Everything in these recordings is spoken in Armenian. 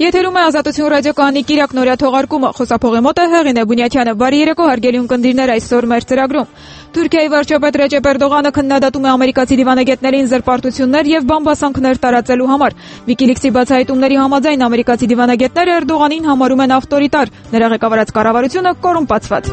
Եթերում է Ազատություն ռադիոկայանի Կիրակ նորյա թողարկումը, խոսափողի մոտ է Հեղինե Բունյաթյանը։ Բարի երեկո, հարգելի ունկնդիրներ, այսօր մեր ծրագրում։ Թուրքիայի վարչապետ Ռեջեփ Էրդողանը քննադատում է ամերիկացի դիվանագետներին զրպարտություններ եւ բամբասանքներ տարածելու համար։ Վիկիլիքսի բացահայտումների համաձայն ամերիկացի դիվանագետները Էրդողանին համարում են ավտորիտար, նրա ղեկավարած կառավարությունը կոռումպացված։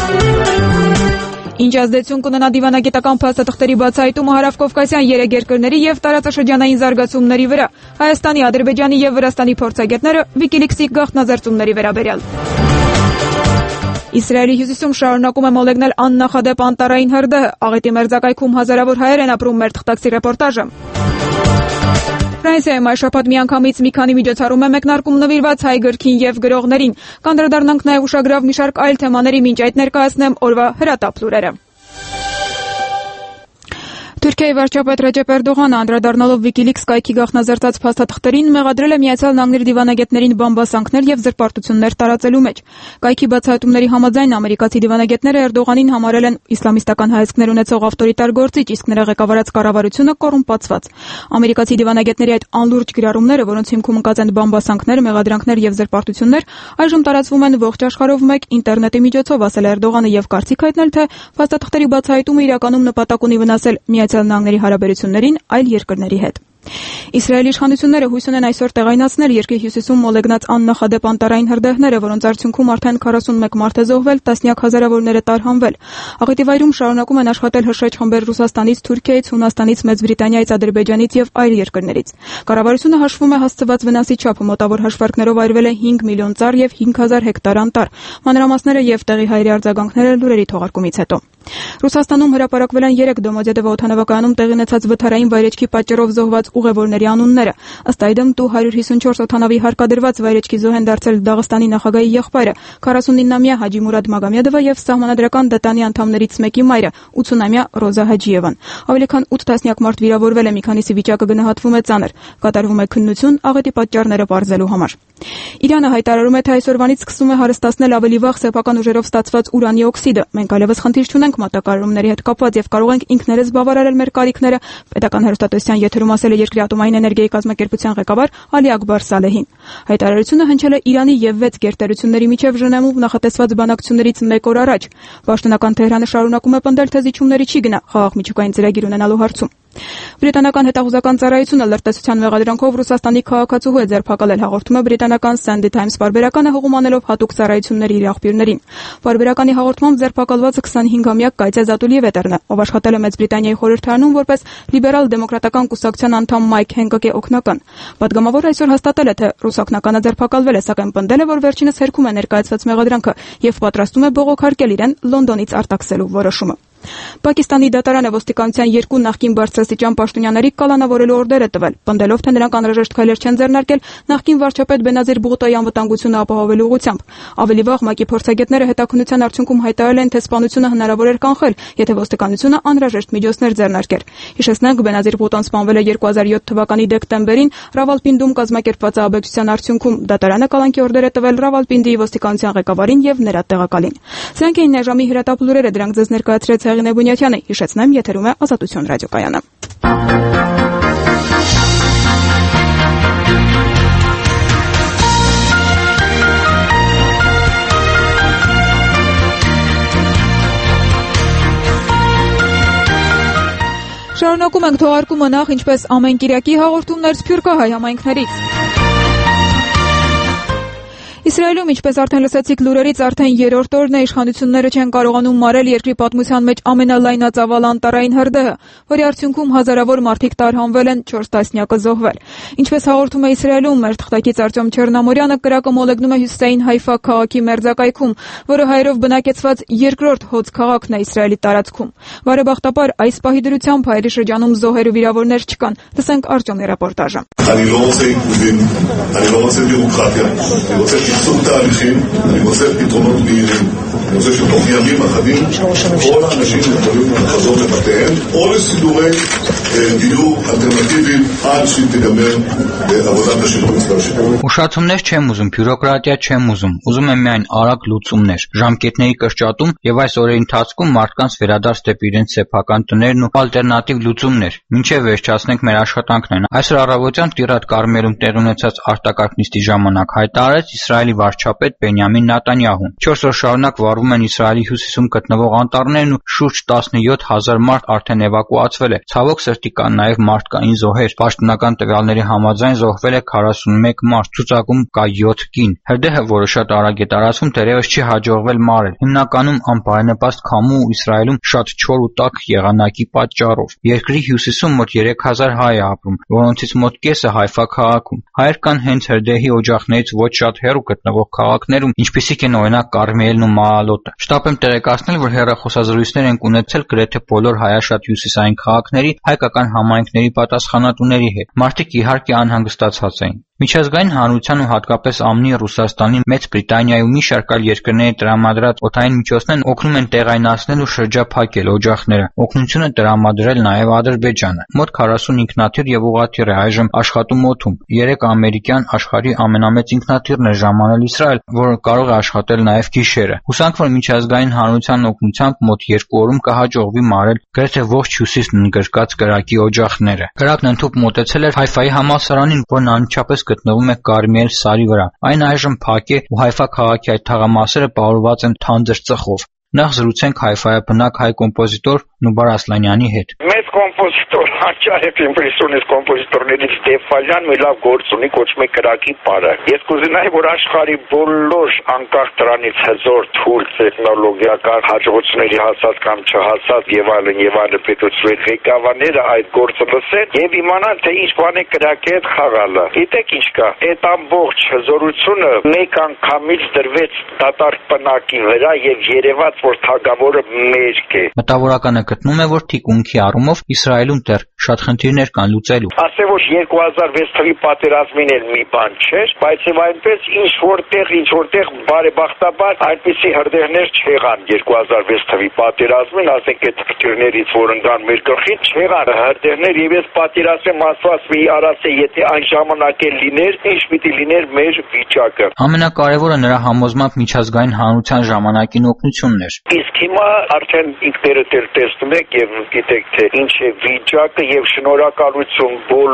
Ինչ ազդեցություն կունենա դիվանագիտական փաստաթղթերի բացահայտումը հարավկովկասյան 3 երկրների եւ տարածաշրջանային զարգացումների վրա։ Հայաստանի, Ադրբեջանի եւ Վրաստանի փորձագետները Վիկիլիքսի գաղտնազերծումների վերաբերյալ։ Իսրայելի հյուսիսում շարունակում է մոլեգնել աննախադեպ անտառային հրդեհը։ Աղետի մերձակայքում հազարավոր հայեր են ապրում, մեր թղթակցի ռեպորտաժը։ Ֆրանսիայում այս շաբաթ միանգամից մի քանի միջոցառում է մեկնարկում նվիրված հայ գրքին եւ գրողներին։ Կանդրադառնանք նաեւ ուշագրավ մի շարք այլ թեմաների, մինչ այդ ներկայացնեմ օրվա հրատապ լուրերը։ Թուրքիայի վարչապետ Ռեջեփ Էրդողանը անդրադառնալով Վիկիլիքս կայքի գաղտնազերծած փաստաթղթերին մեղադրել է Միացյալ Նահանգների դիվանագետներին բամբասանքներ եւ զրպարտություններ տարածելու մեջ։ Կայքի բացահայտումների համաձայն ամերիկացի դիվանագետները Էրդողանին համարել են իսլամիստական հայացքներ ունեցող ավտորիտար գործիչ, իսկ նրա ղեկավարած կառավարությունը կոռումպացված։ Ամերիկացի դիվանագետների այդ անլուրջ գրառումները, որոնց հիմքում ընկած են բամբասանքներ, մեղադրանքներ եւ զրպարտություններ, այժմ տարածվում են ողջ աշխարհով մեկ ինտերնետի միջոցով, ասել է Էրդողանը եւ կարծիք հայտնել, թե փաստաթղթերի բացահայտումը իրականում նպատակ ունի վնասել Միացյալ Նահանգների հարաբերություններին այլ երկրների հետ։ Իսրայելի իշխանությունները հույս ունեն այսօր տեղայնացնել երկրի հյուսիսում մոլեգնած աննախադեպ անտառային հրդեհները, որոնց արդյունքում արդեն 41 մարդ է զոհվել, տասնյակ հազարավորներ է տարհանվել։ Աղետի վայրում շարունակում են աշխատել հրշեջ խմբեր Ռուսաստանից, Թուրքիայից, Հունաստանից, Մեծ Բրիտանիայից, Ադրբեջանից եւ այլ երկրներից։ Կառավարությունը հաշվում է հասցված վնասի չափը, մոտավոր հաշվարկներով այրվել է 5 միլիոն ծառ եւ 5000 հեկտար անտառ։ Մանրամասները եւ տեղի հայերի արձագանքները լուրերի թողարկումից հետո։ Ռուսաստանում հրապարակվել են 3 Դոմոդեդովո օդանավակայանում տեղի ունեցած վթարային վայրեջքի պատճառով զոհված ուղևորների անունները։ Ըստ այդմ Tu-154 օդանավի հարկադրված վայրեջքի զոհ են դարձել Դաղստանի նախագահի եղբայրը 49-ամյա Հաջի Մուրադ Մագամեդովը եւ սահմանադրական դետանի անդամներից մեկի մայրը 80-ամյա Ռոզա Հաջիևան։ Ավելի քան 8 տասնյակ մարդ վիրավորվել է, մի քանիսի վիճակը գնահատվում է ծանր։ Կատարվում է քննություն աղետի պատճառները պարզելու համար։ Իրանը հայտարարում է, թե այսօրվանից սկսում է հարստացնել ավելի վաղ սեփական ուժերով ստացված ուրանի օքսիդը։ Մենք այլևս խնդիր չունենք մատակարարումների հետ կապված եւ կարող ենք ինքներս բավարարել մեր կարիքները, պետական հեռուստատեսության եթերում ասել է երկրի ատոմային էներգիայի կազմակերպության ղեկավար Ալի Ակբար Սալեհին։ Հայտարարությունը հնչել է Իրանի եւ 6 գերտերությունների միջև Ժնևում նախատեսված բանակցություններից մեկ օր առաջ։ Պաշտոնական Թեհրանը շարունակում է պնդել, թե զիջումների չի գնա խաղաղ միջուկային ծրագիր ունենալու հարցում։ Բրիտանական հետախուզական ծառայությունը լրտեսության մեղադրանքով Ռուսաստանի քաղաքացու է ձերբակալել, հաղորդում է բրիտանական Sunday Times պարբերականը հողումանելով հատուկ ծառայությունների իր աղբյուրներին։ Պարբերականի հաղորդմամբ ձերբակալվածը 25-ամյա Կայծե Զատուլիևետերն է, ով աշխատել է Մեծ Բրիտանիայի խորհրդարանում որպես լիբերալ-դեմոկրատական կուսակցության անդամ Մայք Հենկոկի օգնական։ Պատգամավորը այսօր հաստատել է, թե ռուսակնականը ձերբակալվել է, սակայն պնդել է, որ վերջինս հերքում է ներկայացված մեղադրանքը եւ պատրաստում է բողոքարկել իրեն Լոնդոնից արտաքսելու որոշումը։ Պակիստանի դատարանը ոստիկանության 2 նախկին բարձրաստիճան պաշտոնյաների կալանավորելու օրդեր է տվել, պնդելով, թե նրանք անհրաժեշտ քայլեր չեն ձեռնարկել նախկին վարչապետ Բենազիր Բուղտոյի անվտանգությունը ապահովելու ուղղությամբ։ Ավելի վաղ ՄԱԿ-ի փորձագետները հետաքննության արդյունքում հայտարարել են, թե սպանությունը հնարավոր էր կանխել, եթե ոստիկանությունը անհրաժեշտ միջոցներ ձեռնարկեր։ Հիշեցնենք, Բենազիր Բուղտոն սպանվել է 2007 թվականի դեկտեմբերին Ռավալպինդում կազմակերպված ահաբեկչության արդյունքում։ Դատարանը կալանքի օրդեր է տվել Ռավալպինդի ոստիկանության ղեկավարին եւ նրա տեղակալին։ Սրանք էին այժմի հրատապ լուրերը, դրանք ձեզ ներկայացրեց Հեղինե Բունյաթյանը, հիշեցնեմ, եթերում է Ազատություն ռադիոկայանը։ Շարունակում ենք թողարկումը նախ ինչպես ամեն կիրակի հաղորդումներ սփյուռքահայ համայնքներից։ Իսրայելում, ինչպես արդեն լսեցիք լուրերից, արդեն 3-րդ օրն է իշխանությունները չեն կարողանում մարել երկրի պատմության մեջ ամենալայնածավալ անտառային հրդեհը, որի արդյունքում հազարավոր մարդիկ տարհանվել են, 4 տասնյակը զոհվել։ Ինչպես հաղորդում է Իսրայելում, մեր թղթակից Արտյոմ Չեռնամորյանը, կրակը մոլեգնում է Հյուսիսային Հայֆա քաղաքի մերձակայքում, որը հայերով բնակեցված երկրորդ հոծ քաղաքն է Իսրայելի տարածքում։ Բարեբախտաբար այս պահի դրությամբ հայերի շրջանում զոհեր ու վիրավորներ չկան։ Լսենք Արտյոմի ռեպորտաժը։ קיצור תהליכים, אני רוצה פתרונות מהירים. אני רוצה שתוך ימים אחדים כל האנשים יכולים לחזור לבתיהם או לסידורי דיור אלטרנטיביים עד שתיגמר עבודת השירות והשירות. Ուշացումներ չեմ ուզում, բյուրոկրատիա չեմ ուզում եմ միայն արագ լուծումներ, ժամկետների կրճատում եւ այս օրերի ընթացքում մարդկանց վերադարձ դեպի իրենց սեփական տներն ու ալտերնատիվ լուծումներ, մինչեւ վերջացնենք մեր աշխատանքներն։ Այսօր առավոտյան Տիրատ Կարմելում տեղի ունեցած արտակարգ նիստի ժամանակ հայտարարեց Իսրայելի վարչապետ Բենյամին Նետանյահուն։ 4 օր շարունակ վարվում են Իսրայելի հյուսիսում գտնվող անտառներն ու շուրջ 17,000 մարդ արդեն էվակուացվել է։ Ցավոք սրտի կան նաեւ մարդկային զոհեր։ Պաշտոնական տվյալների համաձայն զոհվել է 41 մարդ, ցուցակում կա 7 կին։ Հրդեհը, որը շատ արագ է տարածվում, դեռևս չի հաջողվել մարել։ Հիմնականում անբարենպաստ քամու ու Իսրայելում շատ չոր ու տաք եղանակի պատճառով։ Երկրի հյուսիսում մոտ 3000 հայ է ապրում, որոնցից մոտ կեսը Հայֆա քաղաքում։ Հայեր կան հենց հրդեհի օջախներից ոչ շատ հեռու գտնվող քաղաքներում, ինչպիսիք են օրինակ Կարմելն ու Մաալոտը։ Շտապ եմ տեղեկացնել, որ հեռախոսազրույցներ են ունեցել գրեթե բոլոր հայաշատ հյուսիսային քաղաքների հայկական համայնքների պատասխանատուների հետ։ Մարդիկ իհարկե անհանգստացած էին։ Միջազգային հանրության ու հատկապես ԱՄՆ-ի, Ռուսաստանի, Մեծ Բրիտանիայի ու մի շարք այլ երկրների տրամադրած օդային միջոցներն օգնում են տեղայնացնել ու շրջափակել օջախները։ Օգնություն է տրամադրել նաև Ադրբեջանը։ Մոտ 40 ինքնաթիռ եւ ուղղաթիռ է այժմ աշխատում օդում։ 3 ամերիկյան աշխարհի ամենամեծ ինքնաթիռն է ժամանել Իսրայել, որը կարող է աշխատել նաև գիշերը։ Հուսանք, որ միջազգային հանրության օգնությամբ մոտ 2 օրում կհաջողվի մարել գրեթե ողջ հյուսիսն ընդգրկած կրակի օջախները։ Կրակն ընդհուպ մոտեցել էր Հայֆայի համալսարանին, որն անմիջապես գտնվում է Կարմել սարի վրա։ Այն այժմ փակ է ու Հայֆա քաղաքի այդ թաղամասերը պարուրված են թանձր ծխով։ Նախ զրուցենք հայֆայաբնակ հայ կոմպոզիտոր Նուբար Ասլանյանի հետ։ Մեծ կոմպոզիտոր, հաճախ իմպրեսիոնիստ կոմպոզիտորներից Ստեֆանյան մի լավ գործ ունի, կոչվում է կրակի պարը։ Ես կուզենայի, որ աշխարհի բոլոր անկախ դրանից հզոր թույլ տեխնոլոգիական հաջողությունների հասած կամ չհասած եւ այլն պետությունների ղեկավարները այդ գործը լսեն եւ իմանան, թե ինչ բան է կրակի հետ խաղալը։ Գիտեք ինչ կա, այդ ամբողջ հզորությունը մեկ անգամից դրվեց դատարկ պնակի վրա եւ երևաց, որ թագավորը մերկ է։ Մտավորականը գտնում է, որ թիկունքի առումով Իսրայելում դեռ շատ խնդիրներ կան լուծելու։ Ասե որ 2006 թվականի պատերազմին էլ մի բան չէր, բայց եւ այնպես ինչ որտեղ բարեբախտաբար այնպիսի հրդեհներ չեղան 2006 թվականի պատերազմին, ասենք այդ քրտիրներից որ ընկան մեր գլխին, չեղան հրդեհներ եւ ես պատերազմեմ ասված մի արասե, եթե այն ժամանակ էլ լիներ, ինչ պիտի լիներ մեր վիճակը։ Ամենակարևորը նրա համոզմամբ միջազգային հանրության ժամանակին օգնությունն էր։ Իսկ հիմա արդեն ինքներդ էլ տեսնում եք եւ գիտեք թե ինչ է վիճակը եւ շնորհակալություն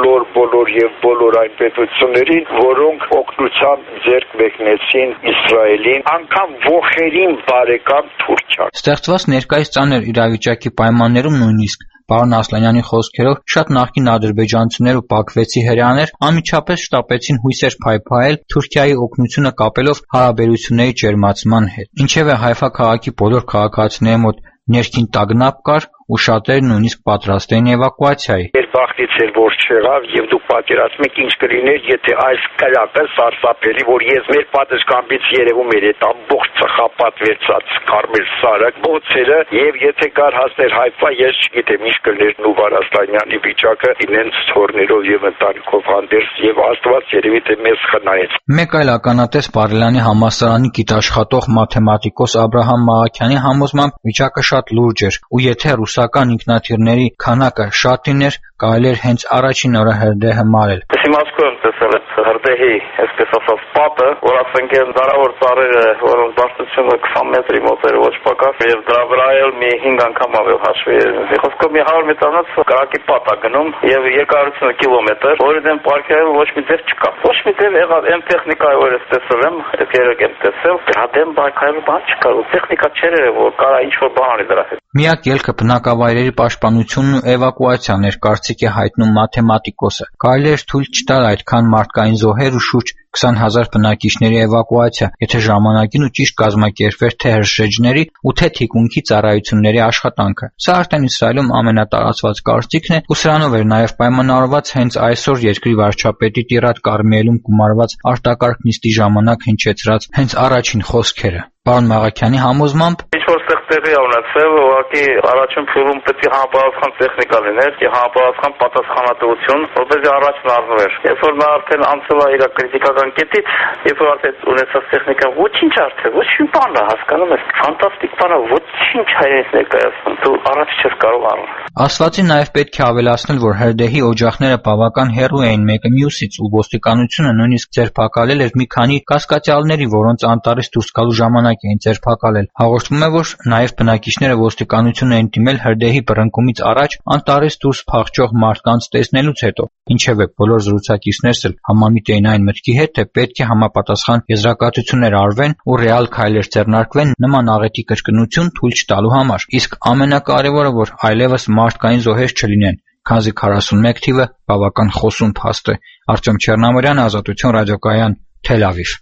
բոլոր այն պետություններին, որոնք օգնությամբ ձեռք մեկնեցին Իսրայելին, անգամ ողերին բարեկամ Թուրքիան։ Ստեղծված ներկայիս ծանր իրավիճակի պայմաններում նույնիսկ Պարոն Ասլանյանի խոսքերով շատ նախկին ադրբեջանցիներ ու բաքվեցի հրեաներ անմիջապես շտապեցին հույսեր փայփայել Թուրքիայի օգնությունը կապելով հարաբերությունների ջերմացման հետ։ Ինչևէ Հայֆա քաղաքի բոլոր քաղաքացիների մոտ ներքին տագնապ կար ու շատերը նույնիսկ պատրաստ էին էվակուացիայի։ Բախտից էր որ չեղավ եւ դուք պատկերացնում եք ինչ կլիներ, եթե այս կրակը սարսափելի, որ ես մեր պատշգամբից երևում էր այդ ամբողջ ծխապատ վերծած Կարմել սարը, բոցերը եւ եթե կար հասներ Հայֆա, ես չգիտեմ ինչ կլիներ Նուբար Ասլանյանի վիճակը իրենց թորներով եւ ընտանիքով հանդերձ եւ Աստված երևի թե մեզ խնայեց։ Մեկ այլ ականատես Բարելյանի համալսարանի գիտաշխատող մաթեմատիկոս Աբրահամ Մաղաքյանի համոզմամբ վիճակը շատ լուրջ էր ու եթե ռուսական ինքնաթիռների քանակը շատ լիներ, կարելի էր հենց առաջին օրը հրդեհը մարել։ Իմաստուն տեսել է հրդեհի, այսպես ասած, պատը, որ ասենք են դարավոր ծառերը, որոնց բարձրությունը 20 մետրի մոտ էր ոչ պակաս, եւ դրա վրա էլ մի 5 անգամ ավել հաշվի է։ Խոսքով մի 100 մետրանոց կրակի պատ է գնում եւ երկարությունը կիլոմետր, որի դեմ պարքերել ոչ մի ձև չկա։ Ոչ մի ձև եղավ այն տեխնիկայի, որ ես տեսել եմ, այդ երեք եմ տեսել, դրա դեմ պարքերել բան չկա, տեխնիկա չէր որ կարա ինչ որ բան անի դրա հետ։ Միակ ելքը բնակավայրերի պաշտպանությունն ու էվակուացիան էր, կարծիք է հայտնում մաթեմատիկոսը։ Կարելի էր թույլ չտալ այդքան մարդկային զոհեր ու շուրջ 20,000 բնակիչների էվակուացիա, եթե ժամանակին ու ճիշտ կազմակերպվեր թե հրշեջների ու թե թիկունքի ծառայությունների աշխատանքը։ Սա արդեն Իսրայելում ամենատարածված կարծիքն է ու սրանով էր նաև պայմանավորված հենց այսօր երկրի վարչապետի Տիրատ Կարմելում գումարված արտակարգ նիստի ժամանակ հնչեցրած հենց առաջին խոսքերը։ Պարոն Մաղաքյանի համոզմամբ ինչ-որ տեղի ունեցել, ուղղակի առաջին փուլում պետք է համապատասխան տեխնիկա լիներ, համապատասխան պատասխանատվություն, որպեսզի առաջն առնվեր։ Երբ որ նա արդեն անցել է իր կրիտիկական կետից, երբ որ արդեն ունեցած տեխնիկան ոչինչ արդեն, ոչ մի բան է, հասկանում ես, ֆանտաստիկ բան է, ոչինչ հայերից ներկայացնում, դու առաջ չես կարող առնել։ Ասվածին նաև պետք է ավելացնել, որ հրդեհի օջախները բավական հեռու էին մեկը մյուսից ու ոստիկանությունը նույնիսկ ձերբակալել էր մի քանի կասկածյալների, որոնց անտառից դուրս գալու ժամանակ էին ձերբակալել։ Հաղորդվում է, որ նաև բնակիչները ոստիկանություն էին դիմել հրդեհի բռնկումից առաջ անտառից դուրս փախչող մարդկանց տեսնելուց հետո։ Ինչևէ, բոլոր զրուցակիցներս էլ համամիտ էին այն մտքի հետ, թե պետք է համապատասխան եզրակացություններ արվեն ու ռեալ քայլեր ձեռնարկվեն նման աղետի կրկնություն թույլ չտալու համար։ Իսկ ամենակարևորը, որ այլևս մարդկային զոհեր չլինեն, քանզի 41 թիվը բավական խոսուն փաստ է։ Արտյոմ Չեռնամորյան, Ազատություն ռադիոկայան, Թել Ավիվ։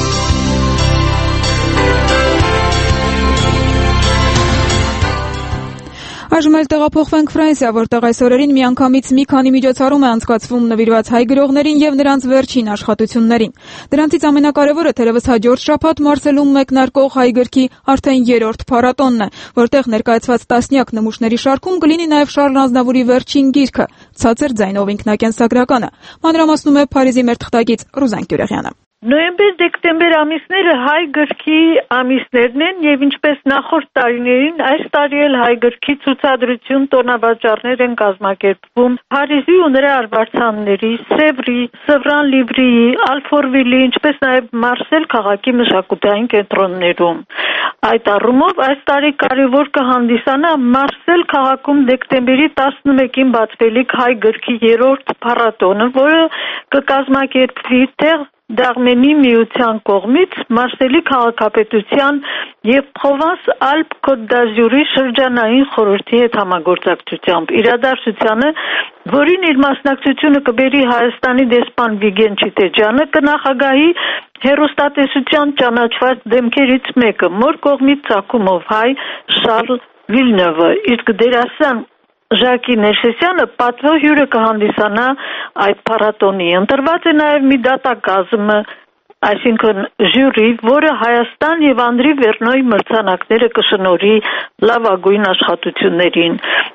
Այժմ էլ տեղափոխվենք Ֆրանսիա, որտեղ այս օրերին միանգամից մի քանի միջոցառում է անցկացվում նվիրված հայ գրողներին եւ նրանց վերջին աշխատություններին։ Դրանցից ամենակարևորը թերևս հաջորդ շաբաթ Մարսելում մեկնարկող հայ գրքի արդեն 3-րդ փառատոնն է, որտեղ ներկայացված տասնյակ նմուշների շարքում կլինի նաեւ Շարլ Ազնավուրի վերջին գիրքը՝ Ցածր ձայնով ինքնակենսագրականը։ Մանրամասնում է Փարիզի մեր թղթակից Ռուզան Գյուրեղյանը։ Նոյեմբեր-դեկտեմբեր ամիսները հայ գրքի ամիսներն են եւ ինչպես նախորդ տարիներին այս տարի էլ հայ գրքի ցուցադրություն տոնավաճառներ են կազմակերպվում Փարիզի ու նրա արվարձանների, Սևրի, Սևրան Լիվրիի, Ալֆորվիլի, ինչպես նաեւ Մարսել քաղաքի մշակութային կենտրոններում։ Այդ առումով այս տարի կարևոր կհանդիսանա Մարսել քաղաքում դեկտեմբերի 11-ին բացվելիք հայ գրքի 3-րդ փառատոնը, որը կկազմակերպվի տեղ Դաղմենի միության կողմից Մարսելի քաղաքապետության եւ Պրովանս-Ալպ-Կոտ դ'Ազուրի շրջանային խորհրդի հետ համագործակցությամբ իրադարձությանը, որին իր մասնակցությունը կբերի Հայաստանի դեսպան Վիգեն Չիտեջյանը, կնախագահի հեռուստատեսության ճանաչված դեմքերից մեկը, մոր կողմից ծագումով հայ Շարլ Վիլնևը, իսկ դերասան Ժակի Ներսեսյանը պատվո հյուրը կհանդիսանա այդ փառատոնի։ Ընտրված է նաև մի դատակազմ, այսինքն ժյուրի, որը Հայաստան եւ Անդրի Վերնոյի մրցանակները կշնորհի լավագույն աշխատություններին։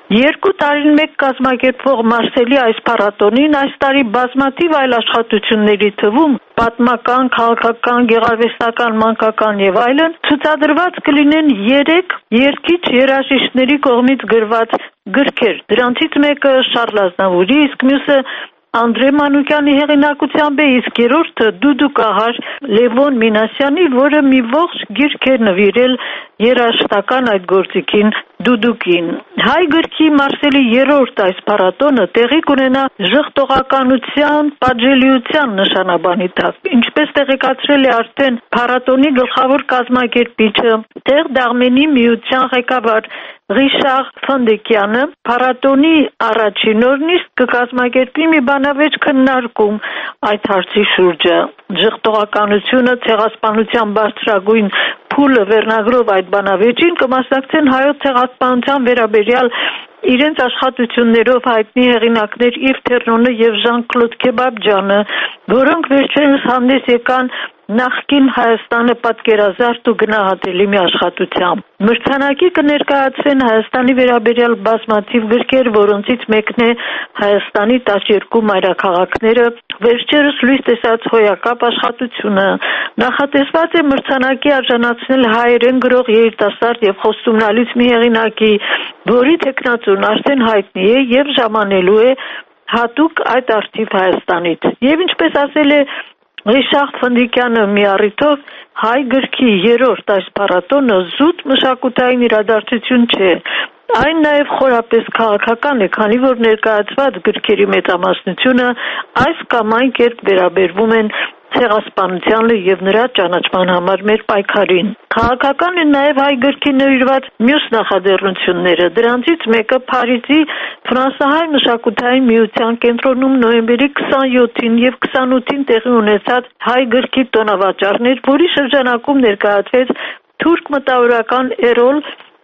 2 տարին մեկ կազմակերպվող Մարսելի այս փառատոնին այս տարի բազմաթիվ այլ աշխատությունների թվում պատմական, քաղաքական, գեղարվեստական, մանկական եւ այլն ցուցադրված կլինեն 3 երգիչ երաժիշտների կողմից գրված գրքեր։ Դրանցից մեկը Շարլ Ազնավուրի, իսկ մյուսը Անդրե Մանուկյանի հեղինակությամբ է, իսկ երրորդը Դուդու Կահար Լևոն Մինասյանի, որը մի ողջ գիրք է նվիրել երաժշտական այդ գործիքին Դուդուկին։ Հայ գրքի Մարսելի 3-րդ այս փառատոնը տեղի կունենա ժխտողականության, պատժելիության նշանաբանի տակ։ Ինչպես տեղեկացրել է արդեն փառատոնի գլխավոր կազմակերպիչը, տեղ Դաղմենի միության ղեկավար Ռիշար Ֆոնդեկյանը, փառատոնի առաջին օրն իսկ կկազմակերպի մի բանավեճ քննարկում այդ հարցի շուրջը։ Ժխտողականությունը, ցեղասպանության բարձրագույն փուլը վերնագրով այդ բանավեճին կմասնակցեն հայոց ցեղասպանության վերաբերյալ իրենց աշխատություններով հայտնի հեղինակներ Իվ Թերնոնը եւ Ժան-Կլոդ Քեբաբջյանը, որոնք վերջերս հանդես եկան նախկին Հայաստանը պատկերազարդ ու գնահատելի մի աշխատությամբ։ Մրցանակի կներկայացվեն Հայաստանի վերաբերյալ բազմաթիվ գրքեր, որոնցից մեկն է Հայաստանի 12 մայրաքաղաքները, վերջերս լույս տեսած հոյակապ աշխատությունը։ Նախատեսված է մրցանակի արժանացնել հայերեն գրող երիտասարդ եւ խոստումնալից մի հեղինակի, որի թեկնածուն արդեն հայտնի է եւ ժամանելու է հատուկ այդ արդիվ Հայաստանից։ Եվ ինչպես ասել է Ռիշար Ֆոնդեկյանը մի առիթով, հայ գրքի 3-րդ այս փառատոնը զուտ մշակութային իրադարձություն չէ, այն նաև խորապես քաղաքական է, քանի որ ներկայացված գրքերի մեծամասնությունը այս կամ այն կերպ վերաբերվում են ցեղասպանությանը եւ նրա ճանաչման համար մեր պայքարին։ Քաղաքական են նաև հայ գրքի նվիրված մյուս նախաձեռնությունները։ Դրանցից մեկը Փարիզի Ֆրանսահայ մշակութային միության կենտրոնում նոյեմբերի 27-ին եւ 28-ին տեղի ունեցած հայ գրքի տոնավաճառներ, որի շրջանակում ներկայացվեց թուրք մտավորական Էրոլ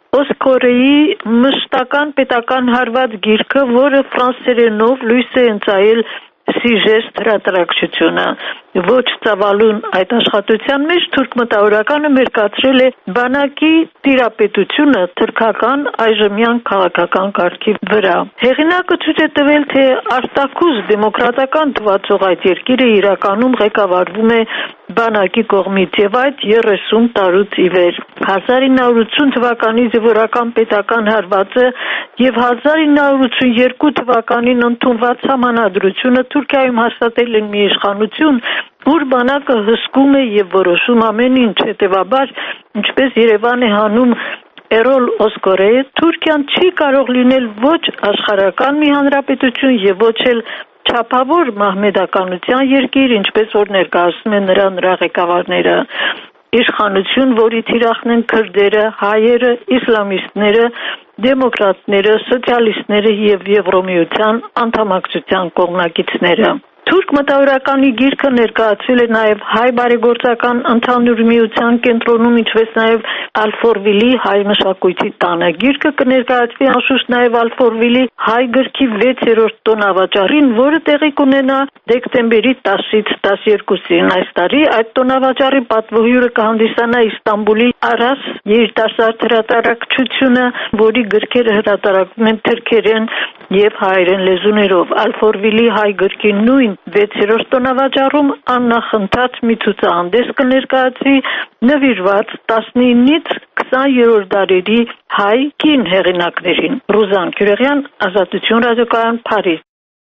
Օսկորեի մշտական պետական հարված գիրքը, որը ֆրանսերենով լույս է ընծայել Սիժեստ հրատարակչությունը։ Ոչ ծավալուն այդ աշխատության մեջ թուրք մտավորականը մերկացրել է բանակի տիրապետությունը թուրքական այժմյան քաղաքական կարգի վրա։ Հեղինակը ցույց է տվել, թե արտաքուզ դեմոկրատական թվացող այդ երկիրը իրականում ղեկավարվում է բանակի կողմից եւ այդ 30 տարուց ի վեր։ 1980 թվականի զինվորական պետական հարվածը եւ 1982 թվականին ընդունված համանadrությունը Թուրքիայում հաստատել են մի իշխանություն, որ բանակը հսկում է եւ որոշում ամեն ինչ, հետեւաբար, ինչպես Երևան է հանում Էրոլ Օսկորեյը, Թուրքիան չի կարող լինել ոչ աշխարհական մի հանրապետություն եւ ոչ էլ չափավոր մահմեդականության երկիր, ինչպես որ ներկայացնում են նրա ղեկավարները, իշխանություն, որի թիրախն են քրդերը, հայերը, իսլամիստները, դեմոկրատները, սոցիալիստները եւ Եվրոմիության անդամակցության կողմնակիցները։ Թուրք մտավորականի գիրքը ներկայացվել է նաև հայ բարեգործական ընդհանուր միության կենտրոնում, ինչպես նաև Ալֆորվիլի հայ մշակույթի տանը։ Գիրքը կներկայացվի անշուշտ նաև Ալֆորվիլի հայ գրքի 6-րդ տոնավաճառին, որը տեղի կունենա դեկտեմբերի 10-ից 12-ին այս տարի։ Այդ տոնավաճառի պատվոհյուրը կհանդիսանա Իստանբուլի Արաս երիտասարդ հրատարակչությունը, որի գրքերը հրատարակվում են թուրքերեն եւ հայերեն լեզուներով։ Ալֆորվիլի հայ գրքի նույն 6-րդ տոնավաճառում աննախընթաց մի ցուցահանդես կներկայացվի նվիրված 19-ից 20-րդ դարերի հայ կին հեղինակներին։ Ռուզան Քյուրեղյան, Ազատություն ռադիոկայան, Փարիզ։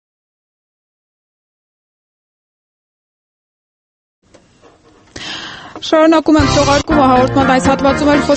Շարունակում ենք թողարկումը հաղորդման այս հատվածում էլ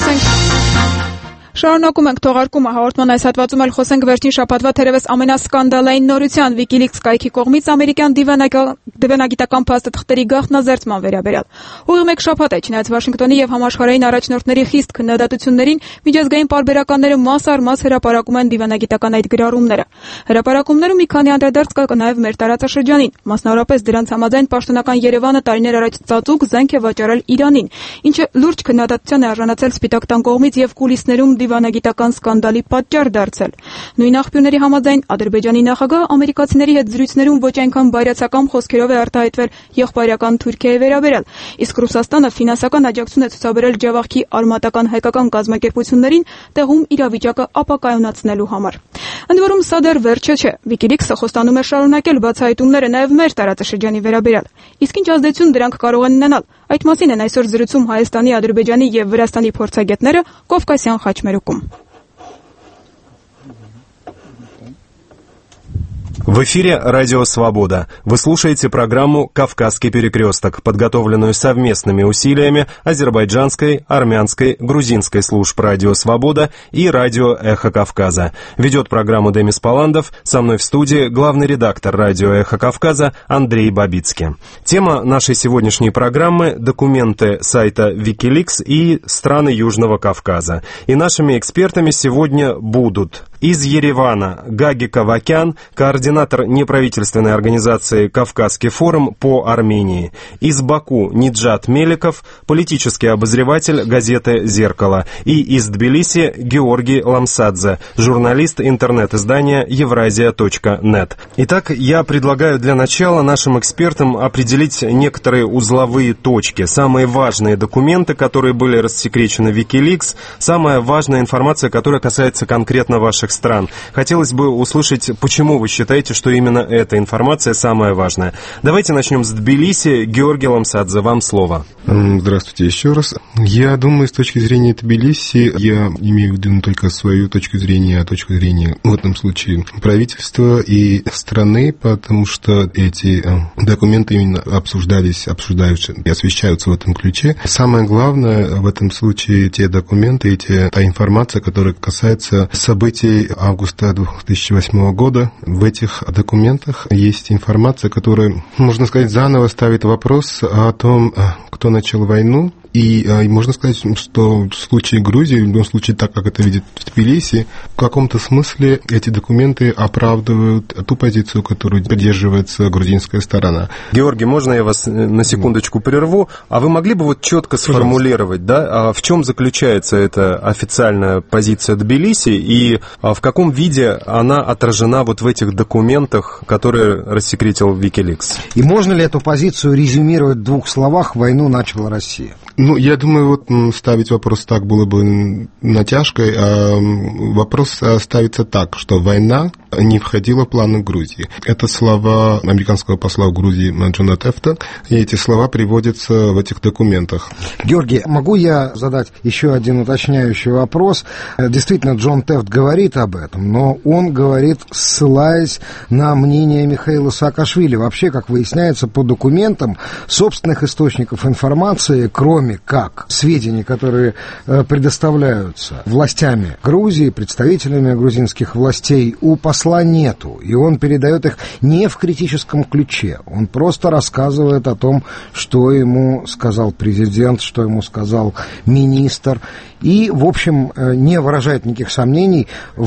խոսենք վերջին շաբաթվա թերևս ամենասկանդալային նորության WikiLeaks կայքի կողմից ամերիկյան դիվանագիտական փաստաթղթերի գաղտնազերծման վերաբերյալ։ Ուղիղ մեկ շաբաթ է, չնայած Վաշինգտոնի եւ համաշխարհային առաջնորդների խիստ քննադատություններին, միջազգային պարբերականները մաս առ մաս հրապարակում են դիվանագիտական այդ գրառումները։ Հրապարակումներում մի քանի անդրադարձ կա նաեւ մեր տարածաշրջանին, մասնավորապես դրանց համաձայն պաշտոնական Երևանը տարիներ առաջ ծածուկ զենք է վաճառել Իրանին, ինչը լուրջ քննադատության է արժանացել Սպիտակ տան կողմից եւ կուլիսներում դիվանագիտական սկանդալի պատճառ դարձել։ Նույն աղբյուրների համաձայն Ադրբեջանի նախագահը ամերիկացիների հետ զրույցներում ոչ այնքան բայրացական խոսքերով է արտահայտվել եղբայրական Թուրքիայի վերաբերյալ, իսկ Ռուսաստանը ֆինանսական աջակցություն է ցուցաբերել Ջավախքի արմատական հայկական կազմակերպություններին տեղում իրավիճակը ապակայունացնելու համար։ Ընդ որում սա դեռ վերջը չէ։ WikiLeaks-ը խոստանում է շարունակել բացահայտումները նաև մեր տարածաշրջանի վերաբերյալ։ Իսկ ինչ ազդեցություն դրանք կարող են ունենալ, այդ մասին են այսօր զրուցում Հայաստանի, Ադրբեջանի եւ Վրաստանի փորձագետները Կովկասյան խաչմերուկում։ В эфире «Радио Свобода». Вы слушаете программу «Кавказский перекресток», подготовленную совместными усилиями азербайджанской, армянской, грузинской служб «Радио Свобода» и «Радио Эхо Кавказа». Ведет программу Демис Паландов, со мной в студии главный редактор «Радио Эхо Кавказа» Андрей Бабицкий. Тема нашей сегодняшней программы – документы сайта WikiLeaks и страны Южного Кавказа. И нашими экспертами сегодня будут из Еревана Гаги Кавакян, координатор неправительственной организации «Кавказский форум» по Армении. Из Баку Ниджат Меликов, политический обозреватель газеты «Зеркало». И из Тбилиси Георгий Ламсадзе, журналист интернет-издания Евразия.нет. Итак, я предлагаю для начала нашим экспертам определить некоторые узловые точки, самые важные документы, которые были рассекречены в WikiLeaks, самая важная информация, которая касается конкретно ваших стран. Хотелось бы услышать, почему вы считаете, что именно эта информация самая важная. Давайте начнем с Тбилиси. Георгий Ламсадзе, вам слово. Здравствуйте еще раз. Я думаю, с точки зрения Тбилиси, я имею в виду не только свою точку зрения, а точку зрения, в этом случае, правительства и страны, потому что эти документы именно обсуждаются и освещаются в этом ключе. Самое главное в этом случае те документы и та информация, которая касается событий августа 2008 года. В этих документах есть информация, которая, можно сказать, заново ставит вопрос о том, кто начал войну, И можно сказать, что в случае Грузии, в любом случае, так как это видит в Тбилиси, в каком-то смысле эти документы оправдывают ту позицию, которую поддерживается грузинская сторона. Георгий, можно я вас на секундочку прерву? А вы могли бы вот четко сформулировать, да, в чем заключается эта официальная позиция Тбилиси и в каком виде она отражена вот в этих документах, которые рассекретил Wikileaks? И можно ли эту позицию резюмировать в двух словах: войну начала Россия? Ну, я думаю, вот ставить вопрос так было бы натяжкой, а вопрос ставится так, что война не входила в планы Грузии. Это слова американского посла в Грузии Джона Тефта, и эти слова приводятся в этих документах. Георгий, могу я задать еще один уточняющий вопрос? Действительно, Джон Тефт говорит об этом, но он говорит, ссылаясь на мнение Михаила Саакашвили. Вообще, как выясняется, по документам собственных источников информации, кроме как сведений, которые предоставляются властями Грузии, представителями грузинских властей, у посла нету. И он передает их не в критическом ключе. Он просто рассказывает о том, что ему сказал президент, что ему сказал министр. И, в общем, не выражает никаких сомнений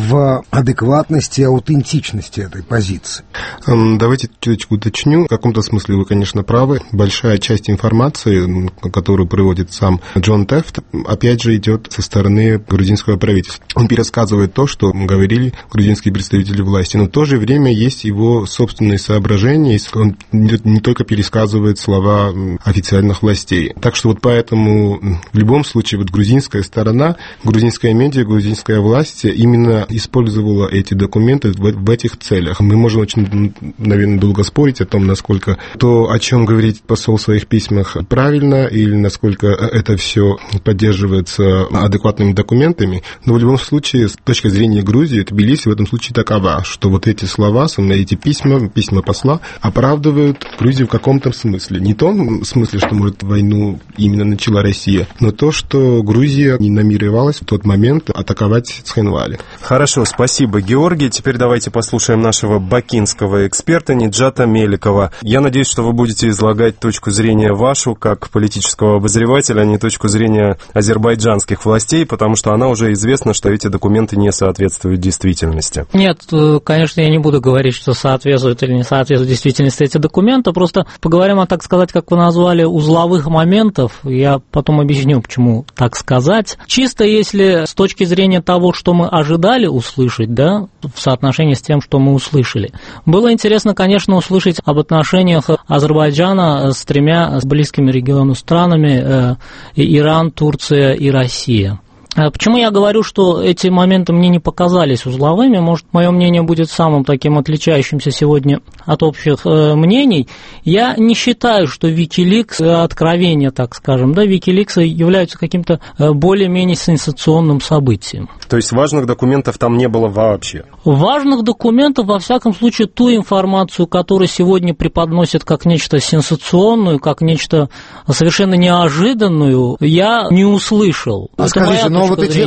в адекватности и аутентичности этой позиции. Давайте чуточку уточню. В каком-то смысле вы, конечно, правы. Большая часть информации, которую приводит сам Джон Тефт, опять же, идет со стороны грузинского правительства. Он пересказывает то, что говорили грузинские представители власти, но в то же время есть его собственные соображения, он не только пересказывает слова официальных властей. Так что вот поэтому в любом случае вот грузинская сторона, грузинская медиа, грузинская власть именно использовала эти документы в этих целях. Мы можем очень, наверное, долго спорить о том, насколько то, о чем говорит посол в своих письмах, правильно, или насколько это все поддерживается адекватными документами, но в любом случае, с точки зрения Грузии, Тбилиси в этом случае такова, что вот эти слова, эти письма посла оправдывают Грузию в каком-то смысле. Не в том смысле, что, может, войну именно начала Россия, но то, что Грузия не намеревалась в тот момент атаковать Цхинвали. Хорошо, спасибо, Георгий. Теперь давайте послушаем нашего бакинского эксперта Ниджата Меликова. Я надеюсь, что вы будете излагать точку зрения вашу, как политического обозревателя, а не точку зрения азербайджанских властей, потому что она уже известна, что эти документы не соответствуют действительности. Нет, конечно, я не буду говорить, что соответствует или не соответствует действительности эти документы, просто поговорим о, так сказать, как вы назвали, узловых моментов. Я потом объясню, почему так сказать. Чисто если с точки зрения того, что мы ожидали услышать, да, в соотношении с тем, что мы услышали. Было интересно, конечно, услышать об отношениях Азербайджана с тремя близкими региону странами: Иран, Турция и Россия. Почему я говорю, что эти моменты мне не показались узловыми? Может, мое мнение будет самым таким отличающимся сегодня от общих мнений. Я не считаю, что Wikileaks, откровения, так скажем, да, Wikileaks являются каким-то более-менее сенсационным событием. То есть важных документов там не было вообще? Важных документов, во всяком случае, ту информацию, которую сегодня преподносят как нечто сенсационную, как нечто совершенно неожиданную, я не услышал. Скажите, но вот эти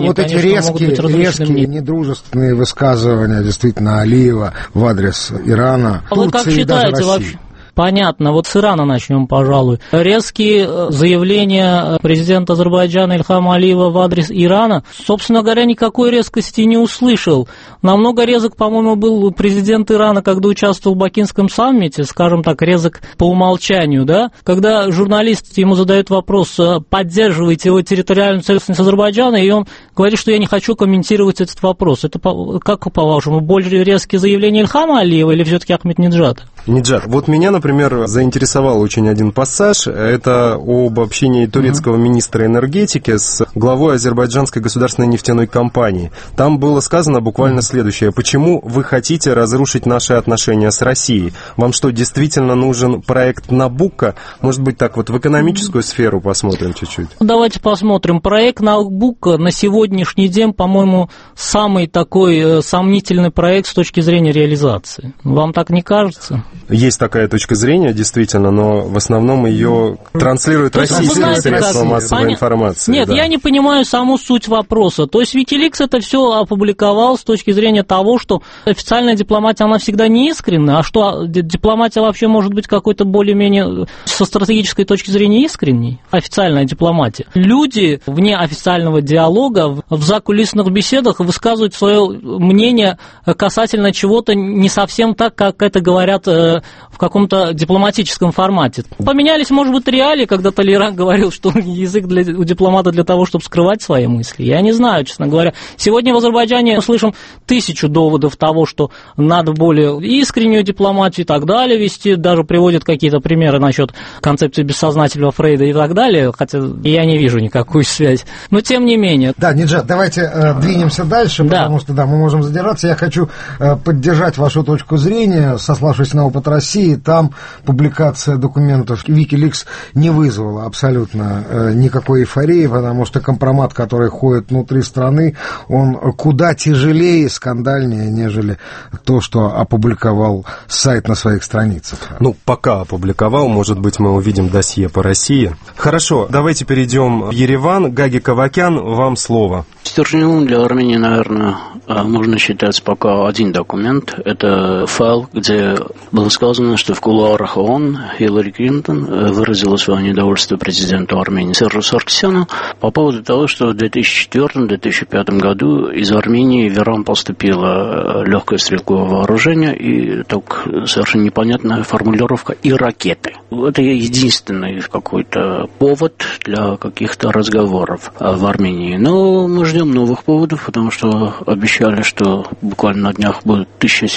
резкие, недружественные высказывания действительно Алиева в адрес Ирана, Турции и даже России. Вообще? Понятно, вот с Ирана начнем, пожалуй. Резкие заявления президента Азербайджана Ильхама Алиева в адрес Ирана, собственно говоря, никакой резкости не услышал. Намного резок, по-моему, был президент Ирана, когда участвовал в Бакинском саммите, скажем так, резок по умолчанию, да? Когда журналист ему задает вопрос, поддерживаете его территориальную целостность Азербайджана, и он говорит, что я не хочу комментировать этот вопрос. Это, как по-вашему, более резкие заявления Ильхама Алиева или все-таки Ахмединеджада? Ниджат, вот меня, например, заинтересовал очень один пассаж. Это об общении турецкого министра энергетики с главой азербайджанской государственной нефтяной компании. Там было сказано буквально следующее. Почему вы хотите разрушить наши отношения с Россией? Вам что, действительно нужен проект Набуко? Может быть, так вот в экономическую сферу посмотрим чуть-чуть? Давайте посмотрим. Проект Набуко на сегодня сегодняшний день, по-моему, самый такой сомнительный проект с точки зрения реализации. Вам так не кажется? Есть такая точка зрения, действительно, но в основном ее транслируют российские средства массовой информации. Нет, я не понимаю саму суть вопроса. То есть Wikileaks это все опубликовал с точки зрения того, что официальная дипломатия, она всегда не искренна, а что дипломатия вообще может быть какой-то более-менее со стратегической точки зрения искренней? Официальная дипломатия. Люди вне официального диалога в закулисных беседах высказывают свое мнение касательно чего-то не совсем так, как это говорят в каком-то дипломатическом формате. Поменялись, может быть, реалии, когда Толеран говорил, что язык у дипломата для того, чтобы скрывать свои мысли. Я не знаю, честно говоря. Сегодня в Азербайджане мы слышим 1000 доводов того, что надо более искреннюю дипломатию и так далее вести, даже приводят какие-то примеры насчет концепции бессознательного Фрейда и так далее, хотя я не вижу никакую связь. Но тем не менее. Да, Ниджат, давайте двинемся дальше, потому что мы можем задержаться. Я хочу поддержать вашу точку зрения, сославшись на опыт России. Там публикация документов Wikileaks не вызвала абсолютно никакой эйфории, потому что компромат, который ходит внутри страны, он куда тяжелее и скандальнее, нежели то, что опубликовал сайт на своих страницах. Ну, пока опубликовал, может быть, мы увидим досье по России. Хорошо, давайте перейдем в Ереван. Гаги Кавакян, вам слово. Стержневым для Армении, наверное, можно считать пока один документ. Это файл, где было сказано, что в кулуарах ООН Хиллари Клинтон выразила свое недовольство президенту Армении Сержу Саркисяну по поводу того, что в 2004-2005 году из Армении в Иран поступило легкое стрелковое вооружение и так совершенно непонятная формулировка «и ракеты». Это единственный какой-то повод для каких-то разговоров в Армении. Но мы ждем новых поводов, потому что обещали, что буквально на днях будет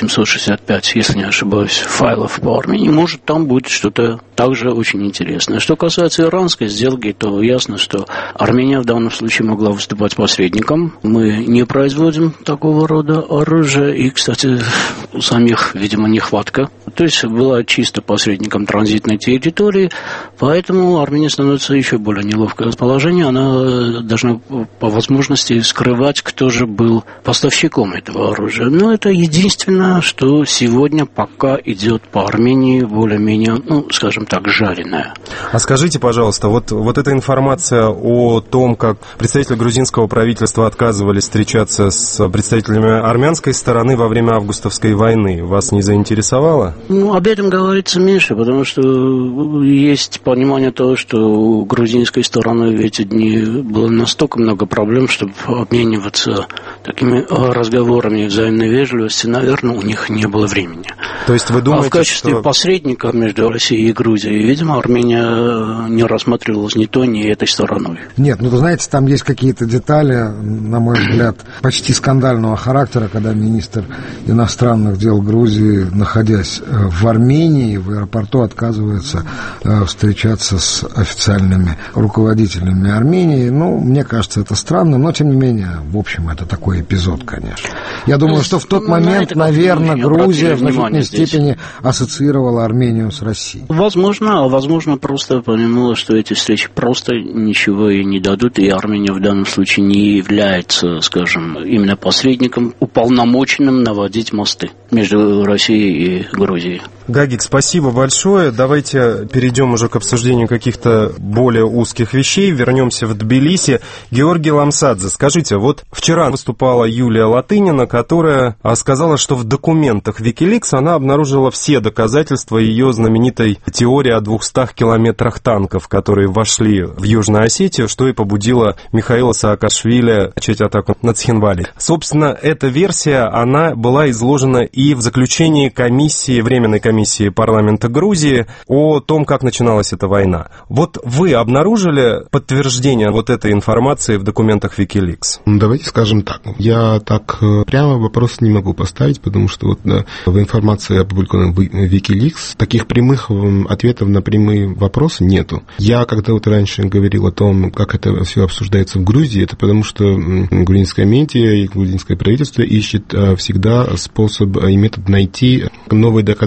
1765, если не ошибаюсь, файлов по Армении. Может, там будет что-то также очень интересное. Что касается иранской сделки, то ясно, что Армения в данном случае могла выступать посредником. Мы не производим такого рода оружия, и, кстати, у самих, видимо, нехватка. То есть была чисто посредником транзитной территории, поэтому Армения становится еще более неловкое положение. Она должна по возможности скрывать, кто же был поставщиком этого оружия. Но это единственное, что сегодня пока идет по Армении более-менее, скажем так, жареное. А скажите, пожалуйста, вот эта информация о том, как представители грузинского правительства отказывались встречаться с представителями армянской стороны во время августовской войны, вас не заинтересовало? Об этом говорится меньше, потому что есть понимание того, что у грузинской стороны в эти дни было настолько много проблем, чтобы обмениваться такими разговорами взаимной вежливости, наверное, у них не было времени. То есть вы думаете, в качестве посредника между Россией и Грузией, видимо, Армения не рассматривалась ни той, ни этой стороной. Нет, вы знаете, там есть какие-то детали, на мой взгляд, почти скандального характера, когда министр иностранных дел Грузии, находясь в Армении, в аэропорту, отказывается встречаться с официальными руководителями Армении. Мне кажется, это странно, но, тем не менее, в общем, это такой эпизод, конечно. Я думаю, что в тот момент, наверное, Грузия в значительной степени ассоциировала Армению с Россией. Возможно, просто понимала, что эти встречи просто ничего и не дадут, и Армения в данном случае не является, скажем, именно посредником, уполномоченным наводить мосты между Россией и Грузией. Гагик, спасибо большое. Давайте перейдем уже к обсуждению каких-то более узких вещей. Вернемся в Тбилиси. Георгий Ламсадзе, скажите, вот вчера выступала Юлия Латынина, которая сказала, что в документах Wikileaks она обнаружила все доказательства ее знаменитой теории о 200 километрах танков, которые вошли в Южную Осетию, что и побудило Михаила Саакашвили начать атаку на Цхинвали. Собственно, эта версия, она была изложена и в заключении временной комиссии парламента Грузии о том, как начиналась эта война. Вот вы обнаружили подтверждение вот этой информации в документах Wikileaks? Давайте скажем так. Я так прямо вопрос не могу поставить, потому что в информации, опубликованной в Wikileaks, таких прямых ответов на прямые вопросы нету. Я когда раньше говорил о том, как это все обсуждается в Грузии, это потому что грузинская медиа и грузинское правительство ищет всегда способ и метод найти новые доказательства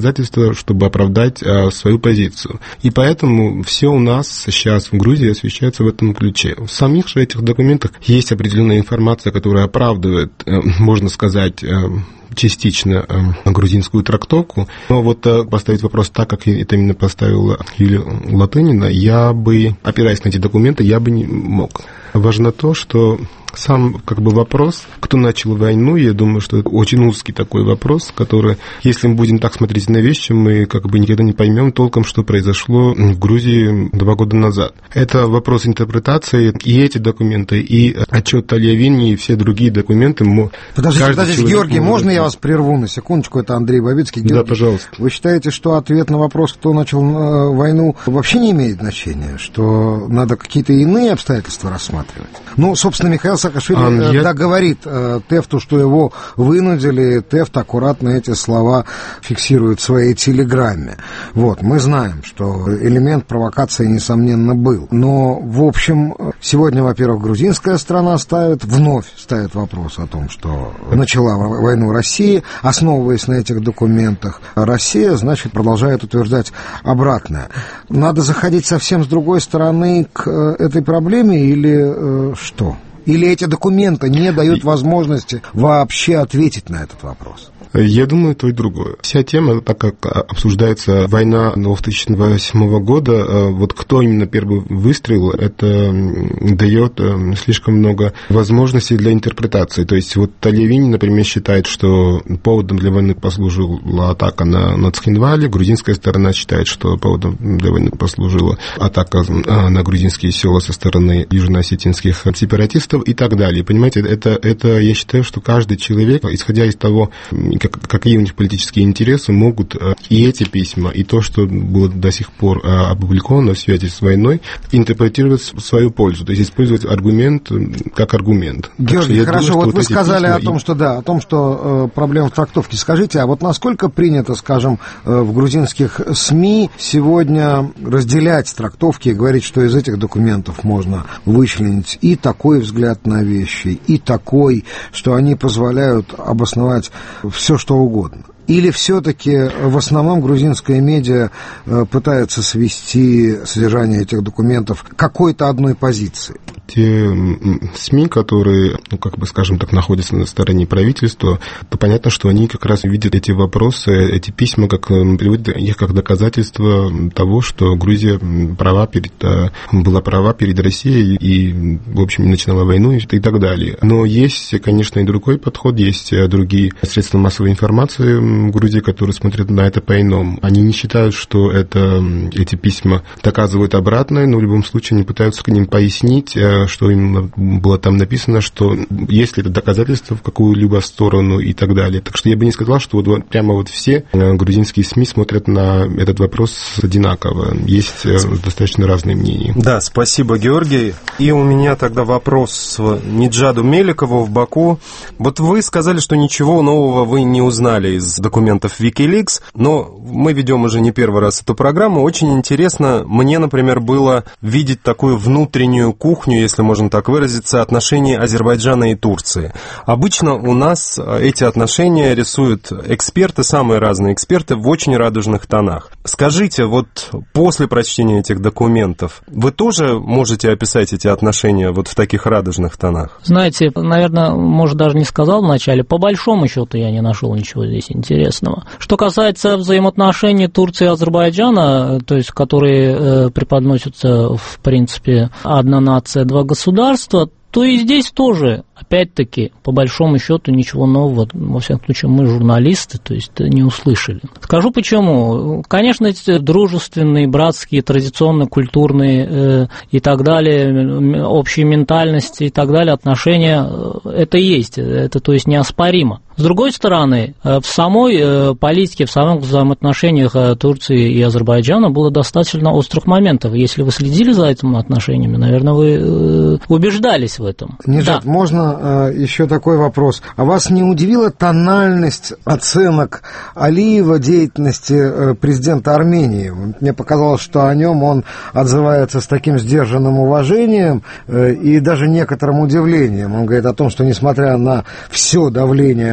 просто чтобы оправдать свою позицию. И поэтому все у нас сейчас в Грузии освещается в этом ключе. В самих же этих документах есть определенная информация, которая оправдывает, можно сказать, частично грузинскую трактовку. Но вот поставить вопрос так, как это именно поставила Юлия Латынина, я бы, опираясь на эти документы, я бы не мог. Важно то, что сам вопрос, кто начал войну, я думаю, что это очень узкий такой вопрос, который, если мы будем так смотреть на вещи, мы никогда не поймем толком, что произошло в Грузии 2 года назад. Это вопрос интерпретации, и эти документы, и отчет Тольявини, и все другие документы. Подождите, Георгий, можно я вас прерву на секундочку? Это Андрей Бабицкий. Георгий, да, пожалуйста. Вы считаете, что ответ на вопрос, кто начал войну, вообще не имеет значения? Что надо какие-то иные обстоятельства рассматривать? Ну, собственно, Михаил Саакашвили говорит Тефту, что его вынудили, Тефт аккуратно эти слова фиксирует в своей телеграмме. Вот, мы знаем, что элемент провокации, несомненно, был. Но, в общем, сегодня, во-первых, грузинская страна вновь ставит вопрос о том, что начала войну Россия, основываясь на этих документах. Россия, значит, продолжает утверждать обратное. Надо заходить совсем с другой стороны к этой проблеме или что? Или эти документы не дают возможности вообще ответить на этот вопрос? Я думаю, то и другое. Вся тема, так как обсуждается война 2008 года, вот кто именно первый выстрелил, это дает слишком много возможностей для интерпретации. То есть вот Тольявини, например, считает, что поводом для войны послужила атака на Цхинвале, грузинская сторона считает, что поводом для войны послужила атака на грузинские села со стороны южноосетинских сепаратистов и так далее. Понимаете, это я считаю, что каждый человек, исходя из того, какие у них политические интересы, могут и эти письма, и то, что было до сих пор опубликовано в связи с войной, интерпретировать в свою пользу, то есть использовать аргумент как аргумент. Георгий, хорошо, вот вы сказали о том, что проблема в трактовке. Скажите, а вот насколько принято, скажем, в грузинских СМИ сегодня разделять трактовки и говорить, что из этих документов можно вычленить и такой взгляд на вещи, и такой, что они позволяют обосновать все, что угодно? Или все-таки в основном грузинская медиа пытается свести содержание этих документов к какой-то одной позиции? Те СМИ, которые, скажем так, находятся на стороне правительства, то понятно, что они как раз видят эти вопросы, эти письма, приводят их как доказательство того, что Грузия была права перед Россией и, в общем, начинала войну и так далее. Но есть, конечно, и другой подход, есть другие средства массовой информации в Грузии, которые смотрят на это по-иному. Они не считают, что эти письма доказывают обратное, но в любом случае они пытаются к ним пояснить, что им было там написано, что есть ли это доказательство в какую-либо сторону и так далее. Так что я бы не сказал, что прямо все грузинские СМИ смотрят на этот вопрос одинаково. Есть достаточно разные мнения. Да, спасибо, Георгий. И у меня тогда вопрос Ниджаду Меликову в Баку. Вот вы сказали, что ничего нового вы не узнали из документов Wikileaks, но мы ведем уже не первый раз эту программу. Очень интересно, мне, например, было видеть такую внутреннюю кухню, если можно так выразиться, отношений Азербайджана и Турции. Обычно у нас эти отношения рисуют эксперты, самые разные эксперты, в очень радужных тонах. Скажите, вот после прочтения этих документов, вы тоже можете описать эти отношения вот в таких радужных тонах? Знаете, наверное, может, даже не сказал вначале, по большому счету я не нашел ничего здесь интересного. Что касается взаимоотношений Турции и Азербайджана, то есть которые преподносятся, в принципе, одна нация, два государства, то и здесь тоже, опять-таки, по большому счету, ничего нового, во всяком случае, мы журналисты, то есть не услышали. Скажу почему. Конечно, эти дружественные, братские, традиционно-культурные и так далее, общие ментальности и так далее, отношения, это есть, это, то есть, неоспоримо. С другой стороны, в самой политике, в самых взаимоотношениях Турции и Азербайджана было достаточно острых моментов. Если вы следили за этими отношениями, наверное, вы убеждались в этом. Ниджат, да. Можно еще такой вопрос? А вас не удивила тональность оценок Алиева деятельности президента Армении? Мне показалось, что о нем он отзывается с таким сдержанным уважением и даже некоторым удивлением. Он говорит о том, что несмотря на все давление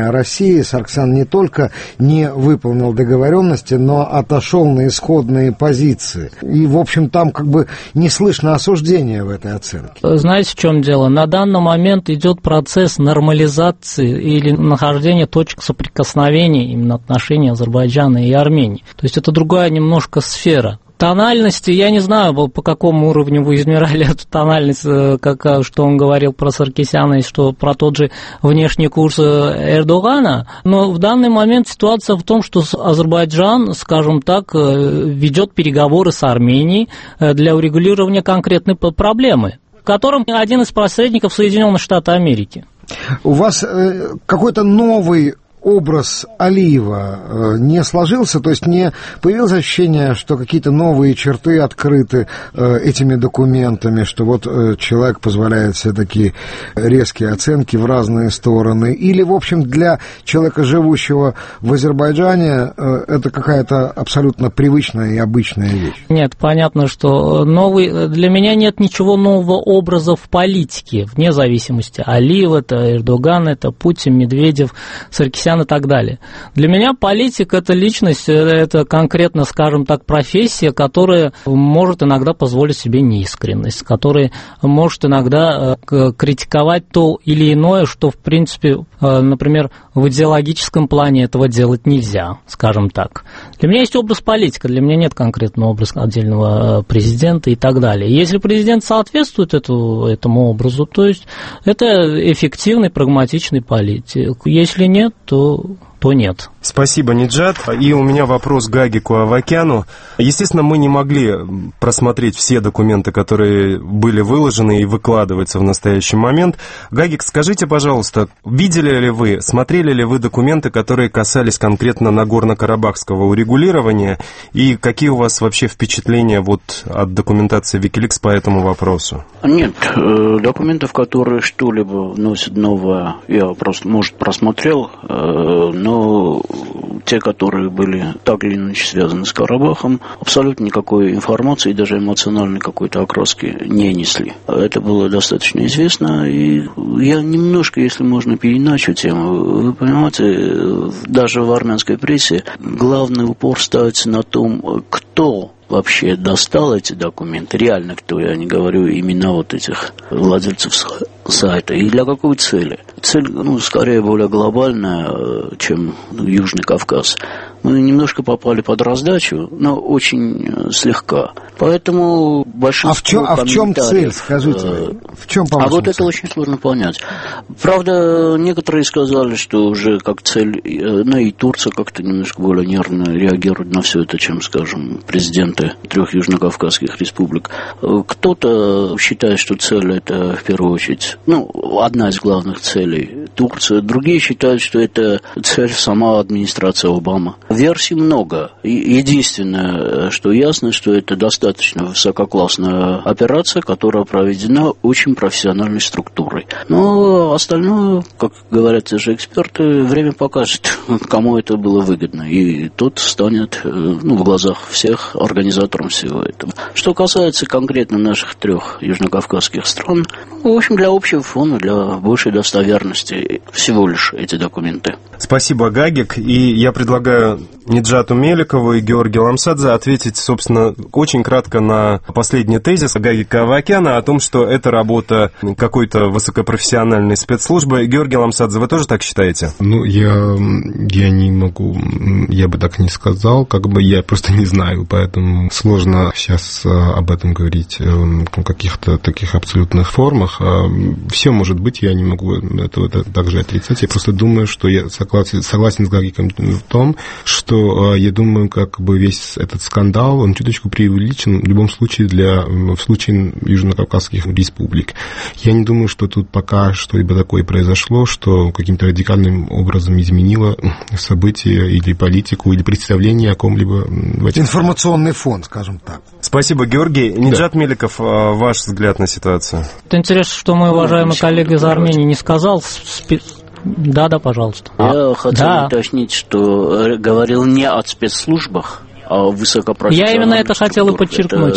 о России, Сарксян не только не выполнил договоренности, но отошел на исходные позиции. И, в общем, там как бы не слышно осуждения в этой оценке. Знаете, в чем дело? На данный момент идет процесс нормализации или нахождения точек соприкосновения именно отношений Азербайджана и Армении. То есть это другая немножко сфера. Тональности, я не знаю, по какому уровню вы измеряли эту тональность, что он говорил про Саркисяна и что про тот же внешний курс Эрдогана, но в данный момент ситуация в том, что Азербайджан, скажем так, ведет переговоры с Арменией для урегулирования конкретной проблемы, в котором один из посредников Соединенных Штатов Америки. У вас какой-то новый образ Алиева не сложился, то есть не появилось ощущение, что какие-то новые черты открыты этими документами, что вот человек позволяет себе такие резкие оценки в разные стороны, или, в общем, для человека, живущего в Азербайджане, это какая-то абсолютно привычная и обычная вещь? Нет, понятно, что для меня нет ничего нового образа в политике, вне зависимости. Алиев, это Эрдоган, это Путин, Медведев, Саркисян и так далее. Для меня политик – это личность, это конкретно, скажем так, профессия, которая может иногда позволить себе неискренность, которая может иногда критиковать то или иное, что, в принципе, например, в идеологическом плане этого делать нельзя, скажем так. Для меня есть образ политика, для меня нет конкретного образа отдельного президента и так далее. Если президент соответствует этому образу, то есть это эффективный, прагматичный политик. Если нет, то нет. Спасибо, Ниджат. И у меня вопрос к Гагику Авакяну. Естественно, мы не могли просмотреть все документы, которые были выложены и выкладываются в настоящий момент. Гагик, скажите, пожалуйста, видели ли вы, смотрели ли вы документы, которые касались конкретно Нагорно-Карабахского урегулирования, и какие у вас вообще впечатления от документации Wikileaks по этому вопросу? Нет, документов, которые что-либо вносят новое, я просто, может, просмотрел, но те, которые были так или иначе связаны с Карабахом, абсолютно никакой информации, даже эмоциональной какой-то окраски не несли. Это было достаточно известно, и я немножко, если можно, переиначу тему. Вы понимаете, даже в армянской прессе главный упор ставится на том, кто вообще достал эти документы, реально кто, я не говорю имена вот этих владельцев сайта, и для какой цели. Цель, скорее более глобальная, чем Южный Кавказ. Мы немножко попали под раздачу, но очень слегка. Поэтому большинство в чем цель, скажите? В чем, по-вашему, вот это цель? Очень сложно понять. Правда, некоторые сказали, что уже как цель, и Турция как-то немножко более нервно реагирует на все это, чем, скажем, президенты 3 южнокавказских республик. Кто-то считает, что цель это в первую очередь, одна из главных целей Турция. Другие считают, что это цель сама администрация Обамы. Версий много. Единственное, что ясно, что это достаточно высококлассная операция, которая проведена очень профессиональной структурой. Но остальное, как говорят те же эксперты, время покажет, кому это было выгодно. И тот станет, в глазах всех, организатором всего этого. Что касается конкретно наших 3 южнокавказских стран, в общем, для общего фона, для большей достоверности всего лишь эти документы. Спасибо, Гагик. И я предлагаю Ниджату Меликову и Георгию Ламсадзе ответить, собственно, очень кратко на последний тезис Гагика Авакяна о том, что это работа какой-то высокопрофессиональной спецслужбы. Георгий Ламсадзе, вы тоже так считаете? Я не могу, я бы так не сказал, я просто не знаю, поэтому сложно сейчас об этом говорить в каких-то таких абсолютных формах. Все может быть, я не могу этого также отрицать. Я просто думаю, что я согласен с Гагиком в том, что я думаю, весь этот скандал, он чуточку преувеличен в любом случае в случае южнокавказских республик. Я не думаю, что тут пока что-либо такое произошло, что каким-то радикальным образом изменило события или политику, или представление о ком-либо. Информационный фон, скажем так. Спасибо, Георгий. Ниджат Меликов, ваш взгляд на ситуацию? Это интересно, что мой уважаемый коллега из Армении не сказал. Да, пожалуйста. Я хотел уточнить, что говорил не о спецслужбах, высокопрофессиональных. Я именно это хотел и подчеркнуть.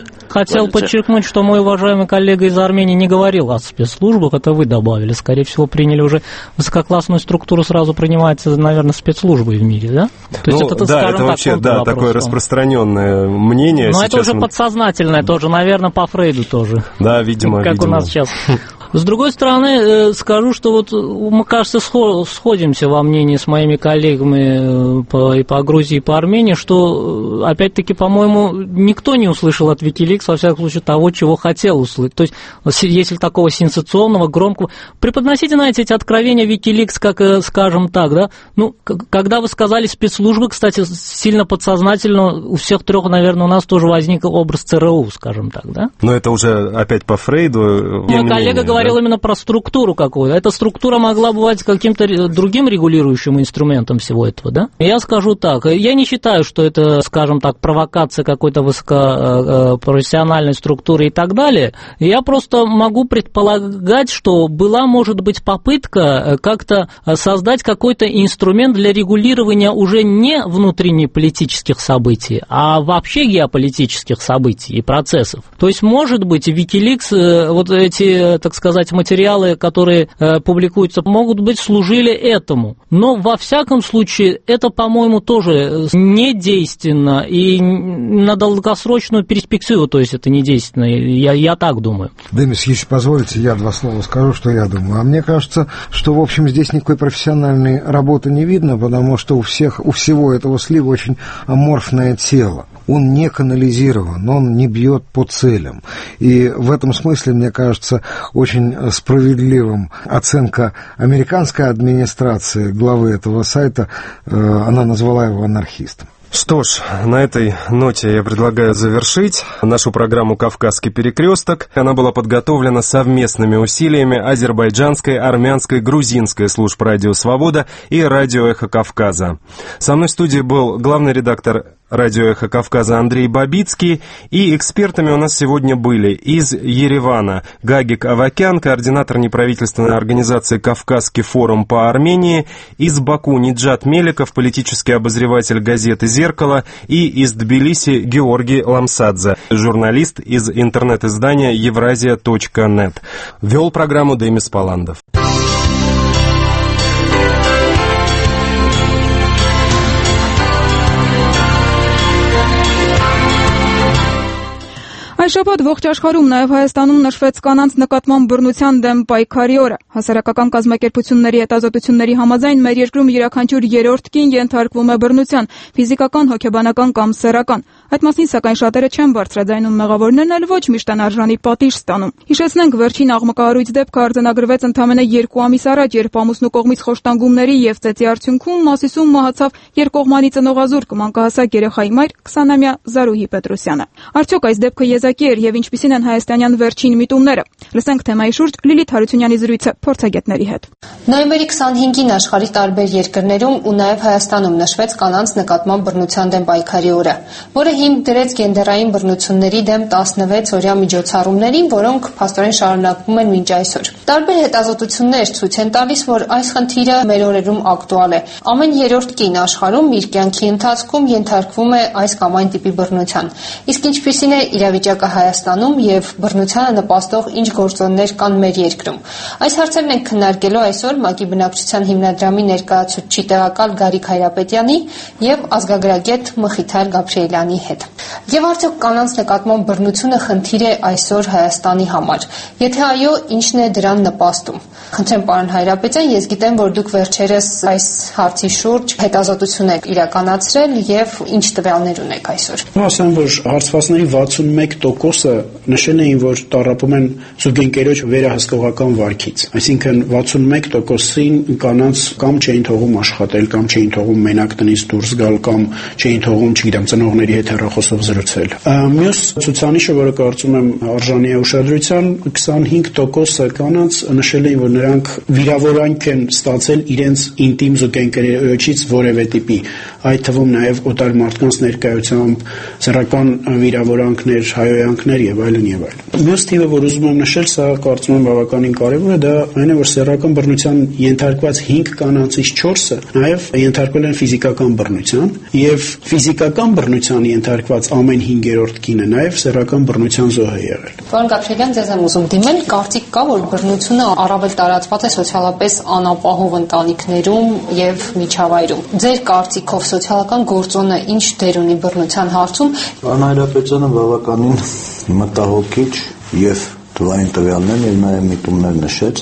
Хотел подчеркнуть, что мой уважаемый коллега из Армении не говорил о спецслужбах, это вы добавили. Скорее всего, приняли уже высококлассную структуру, сразу принимается, наверное, спецслужбой в мире, да? То есть это вообще такое распространенное мнение. Но это уже подсознательное тоже, наверное, по Фрейду тоже. Да, видимо. Как у нас сейчас. С другой стороны, скажу, что вот мы, кажется, сходимся во мнении с моими коллегами и по Грузии, и по Армении, что, опять-таки, по-моему, никто не услышал от Wikileaks, во всяком случае, того, чего хотел услышать. То есть, если такого сенсационного, громкого... Преподносите, знаете, эти откровения Wikileaks, как, скажем так, да? Ну, когда вы сказали спецслужбы, кстати, сильно подсознательно, у всех трех, наверное, у нас тоже возник образ ЦРУ, скажем так, да? Но это уже опять по Фрейду. Мой коллега говорил именно про структуру какую-то. Эта структура могла бывать каким-то другим регулирующим инструментом всего этого, да? Я скажу так, я не считаю, что это, скажем так, провокация какой-то высокопрофессиональной структуры и так далее. Я просто могу предполагать, что была, может быть, попытка как-то создать какой-то инструмент для регулирования уже не внутреннеполитических событий, а вообще геополитических событий и процессов. То есть, может быть, Wikileaks, вот эти, так сказать, материалы, которые публикуются, могут быть, служили этому. Но, во всяком случае, это, по-моему, тоже недейственно и на долгосрочную перспективу, то есть это недейственно. Я так думаю. Демис, если позволите, я два слова скажу, что я думаю. А мне кажется, что, в общем, здесь никакой профессиональной работы не видно, потому что у всего этого слива очень аморфное тело. Он не канализирован, он не бьет по целям. И в этом смысле, мне кажется, очень справедливым оценка американской администрации главы этого сайта, она назвала его анархистом. Что ж, на этой ноте я предлагаю завершить нашу программу «Кавказский перекресток». Она была подготовлена совместными усилиями азербайджанской, армянской, грузинской служб «Радио Свобода» и «Радио Эхо Кавказа». Со мной в студии был главный редактор «Радио Эхо Кавказа» Андрей Бабицкий, и экспертами у нас сегодня были из Еревана Гагик Авакян, координатор неправительственной организации «Кавказский форум по Армении», из Баку Ниджат Меликов, политический обозреватель газеты «Зеркало», и из Тбилиси Георгий Ламсадзе, журналист из интернет-издания Евразия.нет. Вел программу Демис Паландов. Այս շաբաթ ողջ աշխարհում, նաև Հայաստանում նշվեց կանանց նկատմամբ բռնության դեմ պայքարի օրը։ Հասարակական կազմակերպությունների հետազոտությունների համաձայն մեր երկրում յուրաքանչյուր երրորդ կին ենթարկվում է բռնության, ֆիզիկական, հոգեբանական կամ սեռական։ Այդ մասին սակայն շատերը չեն բարձրաձայնում, մեղավորներն էլ ոչ միշտ են արժանի պատիժ ստանում։ Հիշեցնենք, վերջին աղմկահարույց դեպքը արձանագրվեց ընդամենը 2 ամիս առաջ, երբ ամուսնու կողմից խոշտանգումների եւ ծեծի արդյունքում Մասիսում մահացավ երկկողմանի ծնողազուրկ մանկահասակ երեխայի մայր 20-ամյա Զարուհի Պետրոսյանը։ Արդյոք այս դեպքը եզակի եւ ինչպիսին են հայաստանյան վերջին միտումները։ Լսենք թեմայի շուրջ Լիլիթ Հարությունյանի զրույցը փորձագետների հետ։ Նոյեմբերի 25-ին աշխարհի տարբեր երկրներում ու նաեւ Հայաստանում նշվեց կանանց նկատմամբ բռնության դեմ պայքարի օրը, որը հիմք դրեց գենդերային բռնությունների դեմ 16-օրյա միջոցառումներին, որոնք փաստորեն շարունակվում են մինչ այսօր։ Տարբեր հետազոտություններ ցույց են տալիս, որ այս խնդիրը մեր օրերում ակտուալ է։ Ամեն երրորդ կին աշխարհում իր կյանքի ընթացքում ենթարկվում է այս կամ այն տիպի բռնության։ Իսկ ինչպիսին է իրավիճակը Հայաստանում եւ բռնությանը նպաստող ինչ գործոններ կան մեր երկրում։ Այս հարցերն ենք քննարկելու այսօր ՄԱԿ-ի բնակչության հիմնադրամի ներկայացուցիչ տեղակալ Գարիկ Հայրապետյանի եւ ազգագրագետ Մխիթար Գաբրիելյանի հետ։ Եվ արդյոք կանանց նկատմամբ բռնությունը խնդիր է այսօր Հայաստանի համար։ Եթե այո, ի՞նչն է դրան նպաստում։ Խնդրեմ պարոն Հայրապետյան, ես գիտեմ, որ դուք վերջերս այս հարցի շուրջ հետազոտություն եք իրականացրել եւ ինչ տվյալներ ունեք այսօր։ Ասեմ, որ հարցվածների 61%-ը նշել էին, որ տառապում են զուգընկերոջ վերահսկողական վարքից։ Այսինքն 61%-ին կանանց կամ չէին թողում աշխատել, կամ չէին թողում մենակ տնից դուրս գալ, կամ չէին թողում, չգիտեմ, ծնողների հետ հեռախոսով զրուցել։ Մյուս ցուցանիշը, որը կարծում եմ արժանի է ուշադրության, 25%-ը կանանց նշել էին, որ նրանք վիրավորանք են ստացել իրենց ինտիմ զուգընկերոջից որևէ տիպի։ այդ թվում նաև օտար մարդկանց ներկայությամբ սեռական վիրավորանքներ, հայոյանքներ եւ այլն եւ այլն։ Մյուս թիվը, որ ուզում եմ նշել, սա կարծում եմ բավականին կարևոր է, դա այն է, որ սեռական բռնության ենթարկված 5 կանանցից 4-ը նաև ենթարկվել են ֆիզիկական բռնության եւ ֆիզիկական բռնության ենթարկված ամեն 5-րդ կինը նաև սեռական բռնության զոհ է եղել։ Պարոն Գաբրելյան, ձեզ եմ ուզում դիմել, կարծիք կա, որ բռնությունը առավել տարածված է սոցիալապես անապահով ընտանիքներում եւ միջավայրում։ Ձեր կարծիքով սոցիալական գործոնը ինչ դեր ունի բռնության հարցում։ Պարոն Հայրապետյանը բավականին մտահոգիչ եւ թվային տվյալներ եւ նաեւ միտումներ նշեց։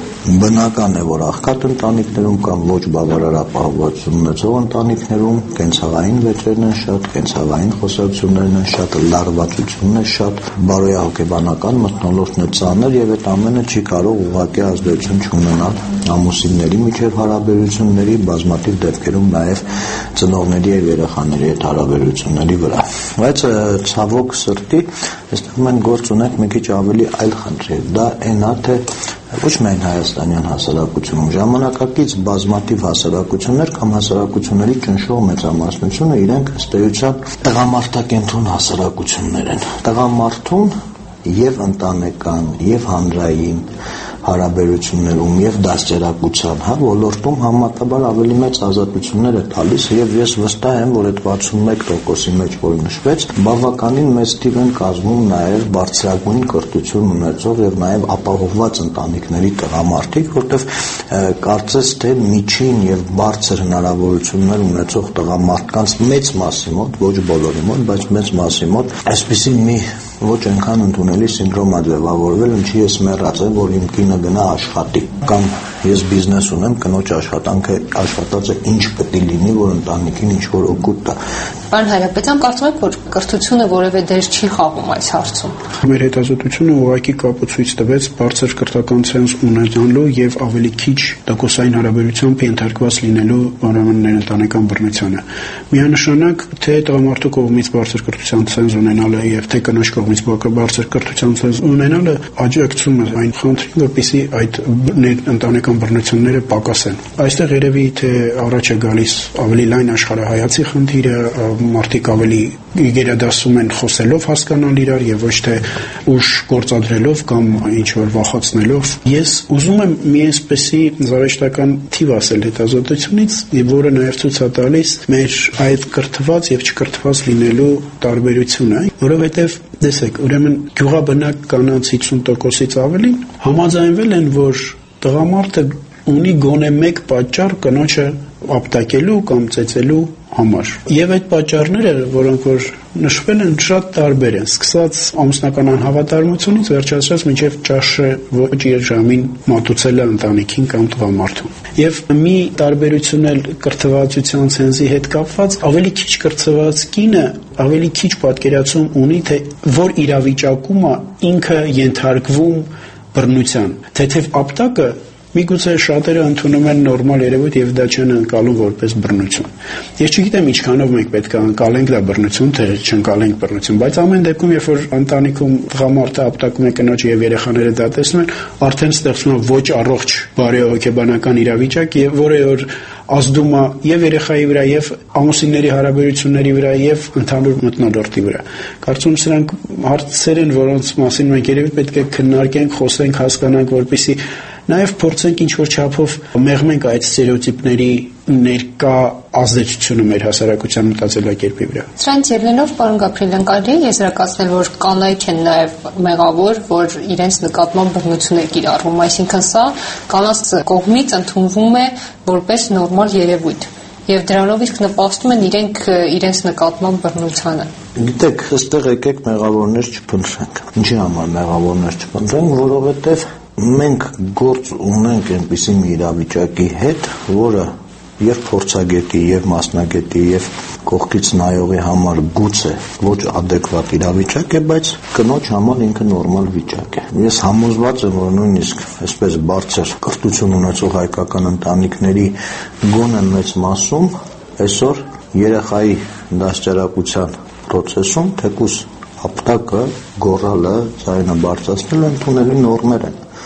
Բնական է, որ աղքատ ընտանիքներում կամ ոչ բավարար ապահովվածություն ունեցող ընտանիքներում կենցաղային վեճերն են շատ, կենցաղային խոսակցություններն են շատ, լարվածությունն է շատ, բարոյահոգեբանական մթնոլորտն է ծանր եւ այդ ամենը չի կարող ուղղակի ազդեցություն չունենալ ամուսինների միջև հարաբերությունների, բազմաթիվ դեպքերում նաեւ ծնողների եւ երեխաների հետ հարաբերությունների վրա։ Բայց ցավոք սրտի, այստեղ մենք գործ ունենք մի քիչ ավելի այլ խնդրի։ Դա այն է, թե ոչ միայն հայաստանյան հասարակությունում, ժամանակակից բազմաթիվ հասարակություններ կամ հասարակությունների ճնշող մեծամասնությունը իրենք ըստ էության տղամարդակենտրոն հասարակություններ են։ Տղամարդուն եւ ընտանեկան, եւ հանրային հարաբերություններում եւ դաստիարակության ոլորտում համատաբար ավելի մեծ ազատություններ է տալիս եւ ես վստահ եմ, որ այդ 61%-ի մեջ, որ նշվեց, բավականին մեծ թիվ են կազմում նաեւ բարձրագույն կրթություն ունեցող եւ նաեւ ապահովված ընտանիքների տղամարդիկ, որտեղ կարծես թե միջին եւ բարձր հնարավորություններ ունեցող տղամարդկանց մեծ մասի մոտ, ոչ բոլորի մոտ, բայց մեծ մասի մոտ այսպիսի մի ոչ այնքան ընդունելի սինդրոմ է ձևավորվել, ինչի ես մեռած եմ, որ իմ կինը գնա աշխատի, կամ ես բիզնես ունեմ, կնոջ աշխատածը ինչ պետք է լինի, որ ընտանիքին ինչ որ օգուտ տա։ Պարոն Հայրապետյան, կարծում եք, որ կրթությունը որևէ դեր չի խաղում այս հարցում։ Մեր հետազոտությունը ուղղակի կապացույց տվեց բարձր կրթական ցենզ ունենալու եւ ավելի քիչ տոկոսային հարաբերությամբ ենթարկված լինելու բարոյականներ ընտանեկան բռնությանը։ Միանշանակ թե տղամարդու կողմից բարձր կրթության ցենզ ունենալը եւ թե կնոջ կողմից բարձր կրթության ցենզ ունենալը աջակցում է այն խնդրին, որպեսզի այդ ընտանեկան բռնությունները պակասեն։ Այստեղ երևի թե առաջ է գալիս ավելի լայն աշխարհայացի խնդիրը, մարդիկ ավելի գերադասում են խոսելով հասկանալ իրար եւ ոչ թե ուժ գործադրելով կամ ինչ որ վախացնելով։ Ես ուզում եմ մի այսպեսի զավեշտական թիվ ասել հետազոտությունից, որը նաեւ ցույց է տալիս մեր այդ կրթված եւ չկրթված լինելու տարբերությունը, որովհետեւ տեսեք, ուրեմն գյուղաբնակ կանանց 50%-ից ավելին համաձայնվել են, որ տղամարդը ունի գոնե մեկ պատճառ կնոջը ապտակելու կամ ծեծելու համար։ Եվ այդ պատճառները, որոնք որ նշվել են, շատ տարբեր են, սկսած ամուսնական անհավատարմությունից վերջացրած մինչև ճաշը ոչ երժամին մատուցելը ընտանիքին կամ տղամարդուն։ Եվ մի տարբերություն էլ կրթվածության ցենզի հետ կապված, ավելի քիչ կրթված կինը ավելի քիչ պատկերացում ունի, թե որ իրավիճակում է ինքը ենթարկվում բռնության, թեթև ապտակը միգուցե շատերը ընդունում են նորմալ երևույթ եւ դա չեն անցալում որպես բռնություն։ Ես չգիտեմ ինչքանով մենք պետք է անցալենք դա բռնություն, թե չընկալենք բռնություն, բայց ամեն դեպքում երբ որ ընտանիքում տղամարդը ապտակում է կնոջը եւ երեխաները դա տեսնում են, արդեն ստեղծվում է ոչ առողջ բարոյահոգեբանական իրավիճակ, եւ որը որ ազդում է եւ երեխայի վրա, եւ ամուսինների հարաբերությունների վրա, եւ ընդհանուր մթնոլորտի վրա։ Կարծում եմ սրանք հարցեր են, որոնց մասին մենք երևի պետք է քննարկենք, խոսենք, հասկանանք, որպեսզի նաև փորձենք ինչ-որ չափով մեղմենք այդ ստերեոտիպների ներկա ազդեցությունը մեր հասարակության մտածելակերպի վրա։ Սրանց ելնելով, պարոն Գաբրելյան, կարելի է եզրակացնել, որ կանայք են նաև մեղավոր, որ իրենց նկատմամբ բռնություն է կիրառվում, այսինքն սա կանանց կողմից ընդունվում է որպես նորմալ երևույթ, եւ դրանով իսկ նպաստում են իրենց նկատմամբ բռնությանը։ Գիտեք, այստեղ եկեք մեղավորներ չփնտրենք։ Ինչի համար մեղավորներ չփնտրենք, որովհետեւ մենք գործ ունենք այնպիսի մի իրավիճակի հետ, որը եւ փորձագետի, եւ մասնագետի, եւ կողքից նայողի համար գուցե ոչ adekvat իրավիճակ է, բայց կնոջ համար ինքը նորմալ վիճակ է։ Ես համոզված եմ, որ նույնիսկ այսպես բարձր կրթություն ունեցող հայկական ընտանիքների գոնե մեծ մասում այսօր երեխայի դաստիարակության process-ում թեկուզ ապտակը, գոռալը, ձայնը բարձրացնելը ընդունելի նորմեր են։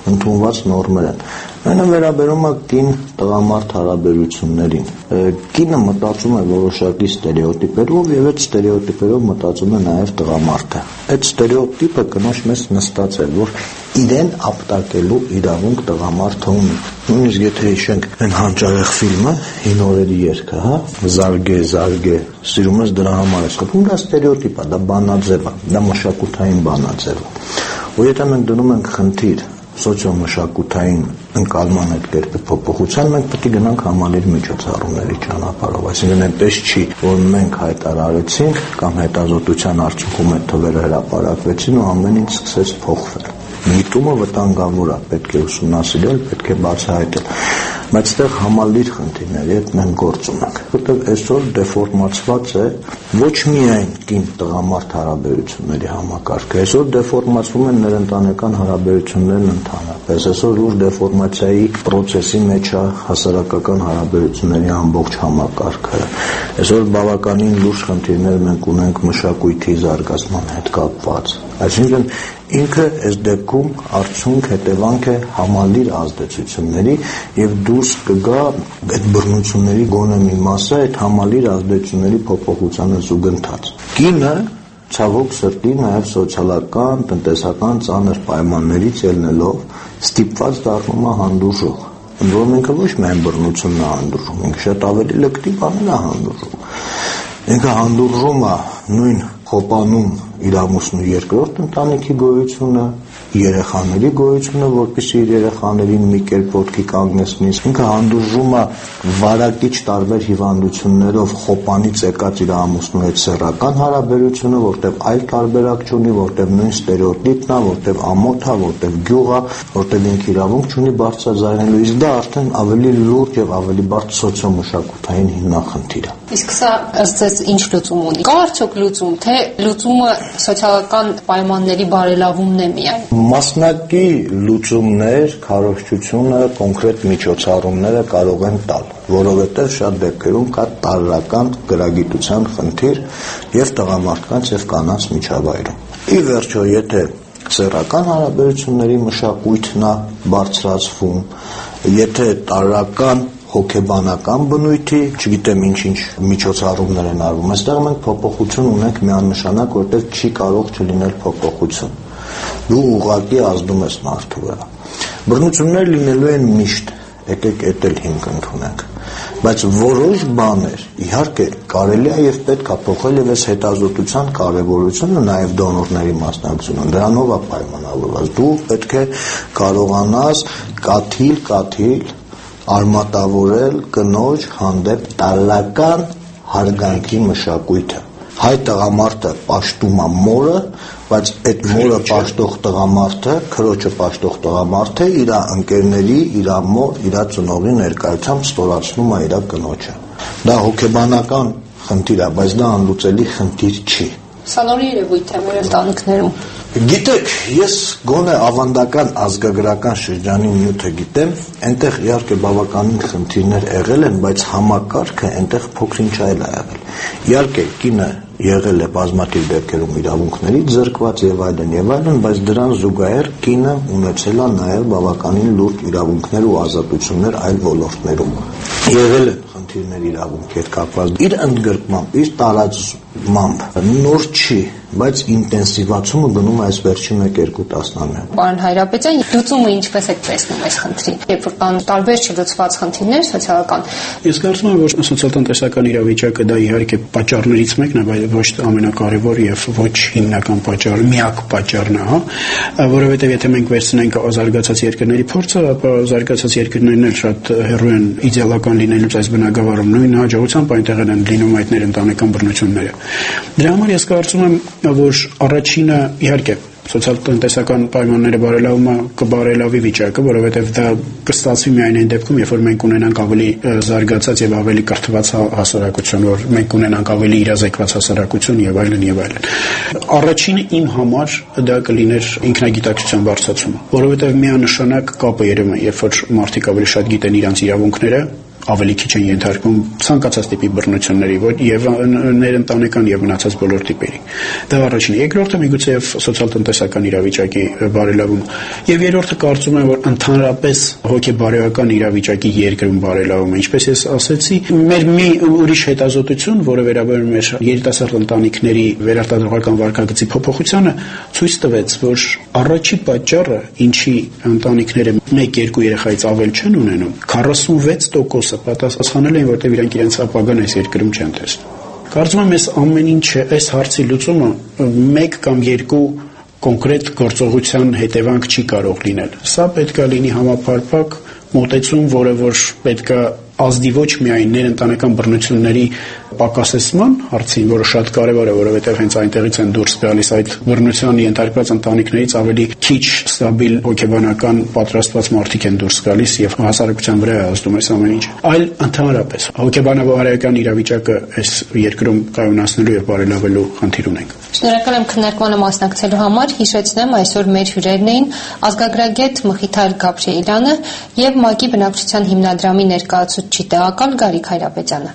ընդունված նորմեր են։ Այնը վերաբերում է կին-տղամարդ հարաբերություններին։ Կինը մտածում է որոշակի ստերեոտիպերով եւ այդ ստերեոտիպերով մտածում է նաեւ տղամարդը։ Այդ ստերեոտիպը կնոջ մեծ նստած է, որ իրեն ապտակելու իրավունք տղամարդը ունի։ Նույնիսկ եթե հիշենք այն հանճարեղ ֆիլմը «Հին օրերի երգը», հա, զարգե, սիրում ես դրա համար ես խփում, դա ստերեոտիպ է, դա բանաձև է, դա մշակութային բանաձև է։ Ու եթե մենք դնում ենք խնդիր սոցիոմշակութային ընկալման այդ կերպի փոփոխության, մենք պետք է գնանք համալիր միջոցառումների ճանապարհով, այսինքն այնպես չի, որ մենք հայտարարեցինք կամ հետազոտության արդյունքում այդ թվերը հրապարակվեցին ու ամեն ինչ սկսեց փոխվել։ Միտումը վտանգավոր է, պետք է ուսումնասիրել, պետք է բացահայտել, բայց այդտեղ համալիր խնդիրների հետ մենք գործ ունենք, որտեղ այսօր դեֆորմացված է ոչ միայն կին-տղամարդ հարաբերությունների համակարգը, այսօր դեֆորմացվում են ներընտանեկան հարաբերություններն ընդհանրապես, այսօր լուրջ դեֆորմացիայի process-ի մեջ է հասարակական հարաբերությունների ամբողջ համակարգը, այսօր բավականին լուրջ խնդիրներ մենք ունենք մշակույթի զարգացման հետ կապված, այսինքն ինքը այս դեպքում արդյունք հետևանք է համալիր ազդեցությունների եւ դուրս կգա այդ բռնությունների գոնե մի մասը այդ համալիր ազդեցությունների փոփոխությանը զուգընթաց։ Կինը ցավոք սրտի նաեւ սոցիալական, տնտեսական ծանր պայմաններից ելնելով ստիպված դառնում է հանդուրժող։ Ընդ որում ինքը ոչ միայն բռնությունն է հանդուրժում, ինքը շատ ավելի լկտի բաներ է հանդուրժում։ Ինքը հանդուրժում է նույն խոպանում իր ամուսնու երկրորդ ընտանիքի գոյությունը, երեխաների գոյությունը, որպեսզի իր երեխաներին մի կերպ ոտքի կանգնեցնի, ինքը հանդուրժում է վարակիչ տարբեր հիվանդություններով խոպանից եկած իր ամուսնու հետ սեռական հարաբերությունը, որտեղ այլ տարբերակ չունի, որտեղ նույն ստերեոտիպն է, որտեղ ամոթ է, որտեղ գյուղ է, որտեղ ինքը իրավունք չունի բարձրաձայնելու, իսկ դա արդեն ավելի լուրջ եւ ավելի բարդ սոցիոմշակութային հիմնախնդիր է։ Իսկ սա ըստ ձեզ ինչ լուծում ունի։ Կա արդյոք լուծում, թե լուծումը սոցիալական պայմանների բարելավումն է միայն։ Մասնակի լուծումներ, քարոզչությունը, կոնկրետ միջոցառումները կարող են տալ, որովհետև շատ դեպքերում կա տարրական գրագիտության խնդիր եւ տղամարդկանց եւ կանանց միջավայրում։ Ի վերջո, եթե սեռական հարաբերությունների մշակույթն է բարձրացվում, եթե տարրական հոգեբանական բնույթի, չգիտեմ ինչ միջոցառումներ են արվում, այստեղ մենք փոփոխություն ունենք միանշանակ, որտեղ չի կարող չլինել փոփոխություն։ Դու ուղղակի ազդում ես մարդու վրա։ Բռնություններ լինելու են միշտ, եկեք էդ էլ հիմք ընդունենք, բայց որոշ բաներ իհարկե կարելի է եւ պետք է փոխել եւ այս հետազոտության կարեւորությունը նաեւ դոնորների մասնակցությունը դրանով է պայմանավորված։ Դու պետք է կարողանաս կաթիլ արմատավորել կնոջ հանդեպ տարրական հարգանքի մշակույթը։ Հայ տղամարդը պաշտում է մորը, բայց այդ մորը պաշտող տղամարդը, քրոջը պաշտող տղամարդը իր ընկերների, իր մոր, իր ծնողի ներկայությամբ ստորացնում է իր կնոջը։ Դա հոգեբանական խնդիր է, բայց դա անլուծելի խնդիր չի։ Սա նոր երևույթ է մեր ընտանիքներում։ Գիտեք, ես գոնե ավանդական ազգագրական շրջանի նյութը գիտեմ, այնտեղ իհարկե բավականին խնդիրներ եղել են, բայց համակարգը այնտեղ փոքրինչ այլ է եղել։ Իհարկե կինը եղել է բազմաթիվ դեպքերում իրավունքներից զրկված եւ այլն, բայց դրան զուգահեռ կինը ունեցել է նաեւ բավականին լուրջ իրավունքներ ու ազատություններ այլ ոլորտներում։ Եղել են խնդիրներ իրավունքի հետ կապված։ Իր ընդգրկմամբ, իր տարածմամբ նոր չի, բայց ինտենսիվացումը գնում է այս վերջին 1-2 տասնամյակ։ Պարոն Հայրապետյան, լուծումը ինչպես եք տեսնում այս խնդրին, երբ որ կան տարբեր չլուծված խնդիրներ սոցիալական։ Ես կարծում եմ, որ սոցիալ-տնտեսական իրավիճակը դա իհարկե պատճառներից մեկն է, բայց ոչ ամենակարևոր եւ ոչ հիմնական պատճառը, միակ պատճառն է, հա, որովհետեւ եթե մենք վերցնենք զարգացած երկրների փորձը, ապա զարգացած երկրներն էլ շատ հեռու են իդեալական լինելուց այս բնագավառում, նույն հաջողությամբ այնտեղ են լինում այդ ներընտանեկան բռնությունները։ Դրա համար ես կարծում եմ, որ առաջինը իհարկե սոցիալ-տնտեսական պայմանները բարելավումը կբարելավի վիճակը, որովհետև դա կստացվի միայն այն դեպքում, երբ որ մենք ունենանք ավելի զարգացած եւ ավելի կրթված հասարակություն, որ մենք ունենանք ավելի իրազեկված հասարակություն եւ այլն եւ այլն։ Առաջինը իմ համար դա կլիներ ինքնագիտակցության բարձրացումը, որովհետև միանշանակ կապը երևում է, երբ որ մարդիկ ավելի շատ գիտեն իրենց իրավունքները, ավելի քիչ են ենթարկվում ցանկացած տիպի բռնությունների, եւ ներընտանեկան եւ մնացած բոլոր տիպերի։ Դա առաջինը։ Երկրորդը միգուցե եւ սոցիալ-տնտեսական իրավիճակի բարելավում, եւ երրորդը կարծում եմ, որ ընդհանրապես հոգեբարոյական իրավիճակի երկրում բարելավում է։ Ինչպես ես ասացի, մեր մի ուրիշ հետազոտություն, որը վերաբերում է երիտասարդ ընտանիքների վերարտադրողական վարքագծի փոփոխությանը, ցույց տվեց, որ առաջի պատճառը, ինչի ընտանիքները 1-2 երեխայից ավել չեն ունենում, 46% պատասխանել են, որտեղ իրանք իրենց ապագան այս երկրում չեն տեսնում։ Կարծում եմ, այս ամեն ինչը, այս հարցի լուծումը 1 կամ 2 կոնկրետ գործողության հետևանք չի կարող լինել։ Սա պետք է լինի համապարփակ մոտեցում, որը որ պետք է ազդի ոչ միայն ներընտանեկան բռնությունների պակասեցման հարցին, որը շատ կարևոր է, որովհետև հենց այնտեղից են դուրս գալիս այդ բռնության ենթարկված ընտանիքներից ավելի քիչ ստաբիլ հոգեբանական պատրաստված մարդիկ են դուրս գալիս եւ հասարակության վրա է ազդում այս ամեն ինչը, այլ ընդհանրապես հոգեբանական իրավիճակը այս երկրում կայունացնելու եւ բարելավելու խնդիր ունենք։ Շնորհակալ եմ քննարկմանը մասնակցելու համար։ Հիշեցնեմ, այսօր մեր հյուրերն էին ազգագրագետ Մխիթար Գաբրիելյանը եւ ՄԱԿ-ի բնակչության հիմնադրամի ներկայացուցիչ տեղակալ Գարիկ Հայրապետյանը։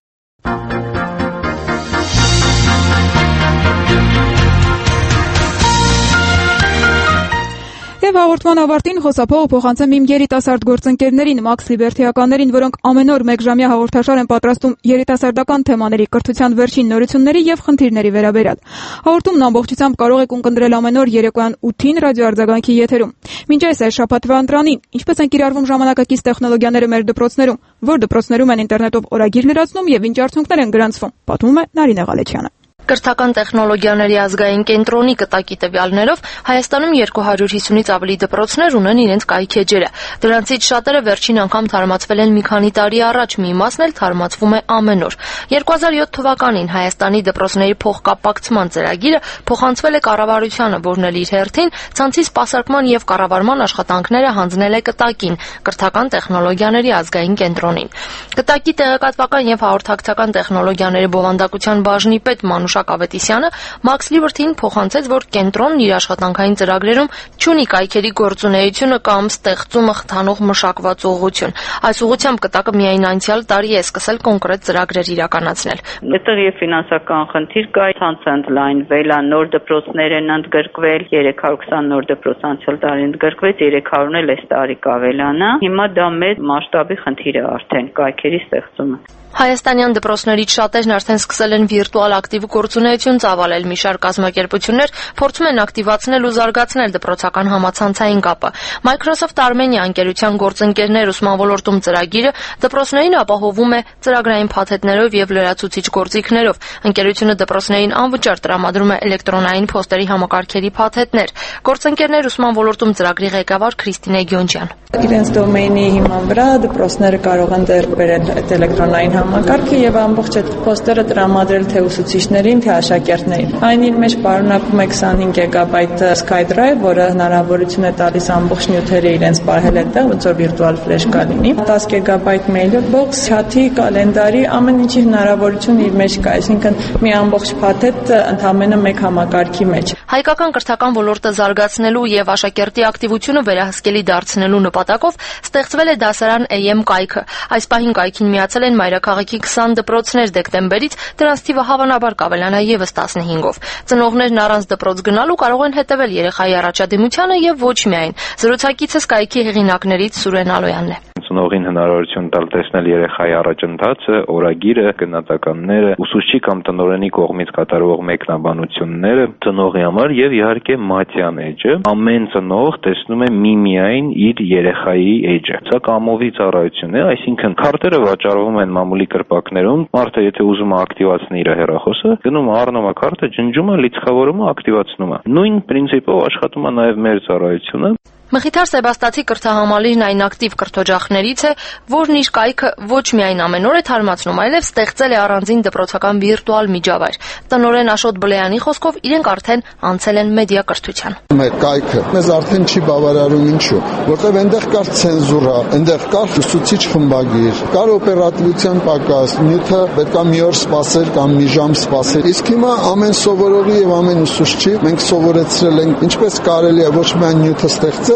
Եվ հաղորդման ավարտին խոսափողը փոխանցեմ իմ երիտասարդ գործընկերներին, Max Liberty-ականներին, որոնք ամեն օր 1 ժամյա հաղորդաշար են պատրաստում երիտասարդական թեմաների, կրթության վերջին նորությունների եւ խնդիրների վերաբերյալ։ Հաղորդումն ամբողջությամբ կարող եք ունկնդրել ամեն օր երեկոյան 8-ին ռադիոարձագանքի եթերում։ Մինչ այս շաբաթվա ընտրանին, ինչպես են կիրառվում ժամանակակից տեխնոլոգիաները մեր դպրոցներում, որ դպրոցներում են ինտերնետով օրագիր լրացնում եւ ինչ արդյունքներ են գրանցվում, պատմում է Նարինե Ղալեչյանը։ Կրթական տեխնոլոգիաների ազգային կենտրոնի կտակի տվյալներով Հայաստանում 250-ից ավելի դպրոցներ ունեն իրենց կայքեջերը։ Դրանցից շատերը վերջին անգամ թարմացվել են մի քանի տարի առաջ, մի մասն էլ թարմացվում է ամեն օր։ 2007 թվականին Հայաստանի դպրոցների փոխկապակցման ծրագիրը փոխանցվել է կառավարությանը, որն էլ իր հերթին ցանցի սպասարկման եւ կառավարման աշխատանքները հանձնել է կտակին, կրթական տեխնոլոգիաների ազգային կենտրոնին։ Կտակի տեղեկատվական եւ հաղորդակցական տեխնոլոգիաների բովանդակության բաժնի պետ Մանուշ Ավետիսյանը Max Liberty-ին փոխանցեց, որ կենտրոնն իր աշխատանքային ծրագրերում չունի կայքերի գործունեությունը կամ ստեղծումը խթանող մշակված ուղղություն։ Այս ուղղությամբ կտակը միայն անցյալ տարի է սկսել կոնկրետ ծրագրեր իրականացնել։ Այդտեղ եւ ֆինանսական խնդիր կա, ցանցը ընդլայնվել, նոր դպրոցներ են ընդգրկվել, 320 նոր դպրոց անցյալ տարի ընդգրկվեց, 300-ն էլ այս տարի կավելանա։ Հիմա դա մեծ մասշտաբի խնդիր է արդեն կայքերի ստեղծումը։ Հայաստանյան դպրոցներից շատերն արդեն սկսել են վիրտուալ ակտիվ գործունեություն ծավալել։ Մի շարք կազմակերպություններ փորձում են ակտիվացնել ու զարգացնել դպրոցական համացանցային կապը։ Microsoft Armenia ընկերության գործընկերներ ուսման ոլորտում ծրագիրը դպրոցներին ապահովում է ծրագրային փաթեթներով եւ լրացուցիչ գործիքներով։ Ընկերությունը դպրոցներին անվճար տրամադրում է էլեկտրոնային փոստերի համակարգերի փաթեթներ։ Գործընկերներ ուսման ոլորտում ծրագրի ղեկավար Քրիստինե Գյոնջյան։ Իրենց դոմեյնի հիման վրա դպրոցները կարող են ձեռք բերել այդ էլեկտրոնային համակարգը եւ ամբողջ այդ փոստերը տրամադրել թե ուսուցիչներին, թե աշակերտներին։ Այն իր մեջ պարունակում է 25 GB SkyDrive, որը հնարավորություն է տալիս ամբողջ նյութերը իրենց պահել այդտեղ, ոնց որ վիրտուալ ֆլեշկա լինի։ 10 GB mailbox, chat-ի, կալենդարի, ամեն ինչի հնարավորություն իր մեջ կա, այսինքն մի ամբողջ փաթեթ ընդամենը մեկ համակարգի մեջ։ Հայկական կրթական ոլորտը զարգացնելու եւ աշակերտի ակտիվությունը վերահսկելի դարձնելու նպատակով ստեղծվել է դասարան AM կայքը։ Այս պահին կայքին միացել են մայրաքաղաքի 20 դպրոցներ դեկտեմբերից, դրանց թիվը հավանաբար կավելանա եւս 15-ով։ Ծնողներն առանց դպրոց գնալու կարող են հետևել երեխայի առաջադիմությանը եւ ոչ միայն։ Զրուցակիցս կայքի հեղինակներից Սուրեն Ալոյանն է։ Ծնողին հնարավորություն տալ տեսնել երեխայի առաջընթացը, օրագիրը, գնահատականները, ուսուցչի կամ տնօրենի կողմից կատարվող մեկնաբանությունները ծնողի համար եւ իհարկե մատյան էջը։ Ամեն ծնող տեսնում է միմիայն իր երեխայի էջը։ Սա կամովի ծառայություն է, այսինքն քարտերը վաճառվում են մամուլի կրպակներում, մարդը եթե ուզում է ակտիվացնի իր հեռախոսը, գնում առնում է քարտը, ջնջում է, լիցքավորում է, ակտիվացնում է։ Նույն պրինցիպով աշխատում է նաեւ մեր ծառայությունը։ Մխիթար Սեբաստացի կրթահամալիրն այն ակտիվ կրթօջախներից է, որն իր կայքը ոչ միայն ամեն օր է թարմացնում, այլև ստեղծել է առանձին դպրոցական վիրտուալ միջավայր։ Տնօրեն Աշոտ Բլեյանի խոսքով իրենք արդեն անցել են մեդիա կրթության։ Մեր կայքը մեզ արդեն չի բավարարում, ինչու՞, որտեղ այնտեղ կար ցենզուրա, այնտեղ կար ուսուցիչ խմբագիր, կար օպերատիվության պակաս, նյութը պետքա մի օր սպասել կամ մի ժամ սպասել։ Իսկ հիմա ամեն սովորողի եւ ամեն ուսուցչի մենք սովորեցրել ենք ինչպես կարելի է ոչ միայն նյութը ստեղծել,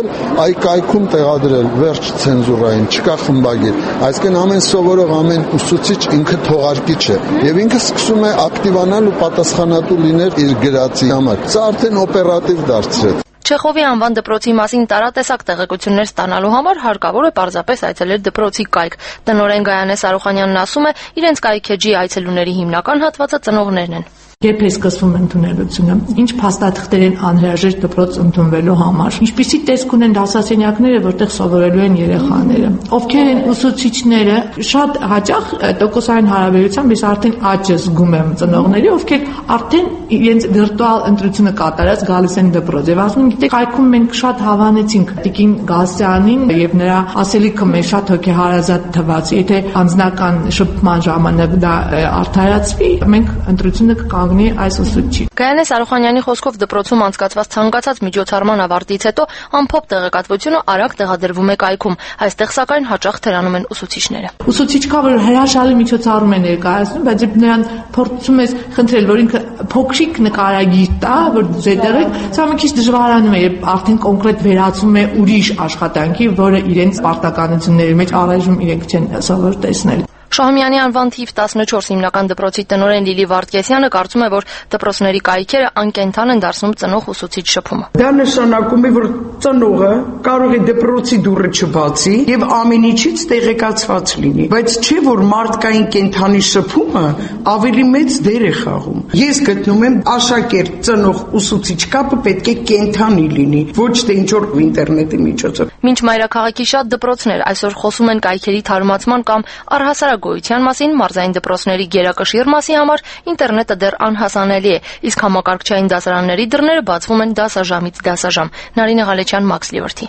ստացել, այ կայքում տեղադրել վերջ ցենզուրային, չկա խմբագիր։ Այսինքն ամեն սովորող, ամեն ուսուցիչ ինքը թողարկիչ է եւ ինքը սկսում է ակտիվանալ ու պատասխանատու լինել իր գրածի համար։ Սա արդեն օպերատիվ դարձրեց։ Չեխովի անվան դպրոցի մասին տարատեսակ տեղեկություններ ստանալու համար հարկավոր է պարզապես այցելել դպրոցի կայք։ Տնօրեն Գայանե Սարոխանյանն ասում է, իրենց կայքեջի այցելուների հիմնական հատվածը ծնողներն են։ Երբ է սկսվում ընդունելությունը, ինչ փաստաթղթեր են անհրաժեշտ դպրոց ընդունվելու համար, ինչպիսի տեսք ունեն դասասենյակները, որտեղ սովորելու են երեխաները, ովքեր են ուսուցիչները, շատ հաճախ տոկոսային հարաբերությամբ ես արդեն աճը զգում եմ ծնողների, ովքեր արդեն իրենց վիրտուալ ընտրությունը կատարած գալիս են դպրոց եւ ասում են, գիտեք, կայքում մենք շատ հավանեցինք Տիկին Գասյանին եւ նրա ասելիքը մեզ շատ հոգեհարազատ թվաց, եթե անձնական շփման ժամանակ դա արդարացվի, մենք ընտրությունը կկանգնի այս ուսուցչի։ Գայանե Սարոխանյանի խոսքով դպրոցում անցկացված ցանկացած միջոցառման ավարտից հետո ամփոփ տեղեկատվությունը արագ տեղադրվում է կայքում։ Այստեղ սակայն հաճախ թերանում են ուսուցիչները։ Ուսուցիչ կա, որ հրաշալի միջոցառում է ներկայացնում, բայց երբ նրան փորձում ես խնդրել, որ ինքը փոքրիկ նկարագիր տա, որ զետեղեք, սա մի քիչ դժվարանում է, երբ արդեն կոնկրետ վերածում է ուրիշ աշխատանքի, որը իրենց պարտականությունների մեջ առայժմ իրենք չեն սովոր տեսնել։ Շահումյանի անվան թիվ 14 հիմնական դպրոցի տնօրեն Լիլի Վարդգեսյանը կարծում է, որ դպրոցների կայքերը անկենթան են դարձնում ծնող-ուսուցիչ շփումը։ Դա նշանակում է, որ ծնողը կարող է դպրոցի դուռը չբացի եւ ամեն ինչից տեղեկացված լինի, բայց չէ որ մարդկային կենթանի շփումը ավելի մեծ դեր է խաղում։ Ես գտնում եմ աշակերտ ծնող-ուսուցիչ կապը պետք է կենթանի լինի, ոչ թե ինչ որ ինտերնետի միջոցով։ Մինչ մայրաքաղաքի շատ դպրոցներ այսօր խոսում են կայքերի թարմացման կամ առհասարակ գոյության մասին, մարզային դպրոցների գերակշիռ մասի համար ինտերնետը դեռ անհասանելի է, իսկ համակարգչային դասարանների դռները բացվում են դասաժամից դասաժամ։ Նարինե Ղալեչյան, Մաքս Լիվրթի։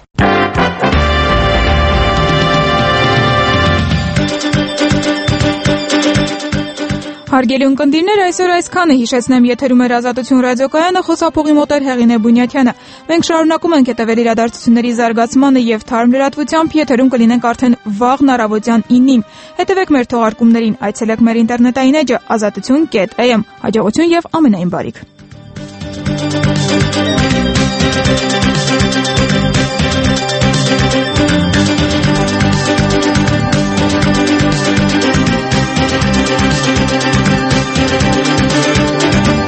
Հարգելի ունկնդիրներ, այսօր այսքանը, հիշեցնեմ, եթերում էր Ազատություն ռադիոկայանը, խոսափողի մոտ էր Հեղինե Բունյաթյանը։ Մենք շարունակում ենք հետևել իրադարձությունների զարգացմանը եւ թարմ լրատվությամբ, եթերում կլինենք արդեն վաղն առավոտյան 9-ին։ Հետևեք մեր թողարկումներին, այցելեք մեր ինտերնետային էջը azatutun.am։ Հաջողություն եւ ամենայն բարիք։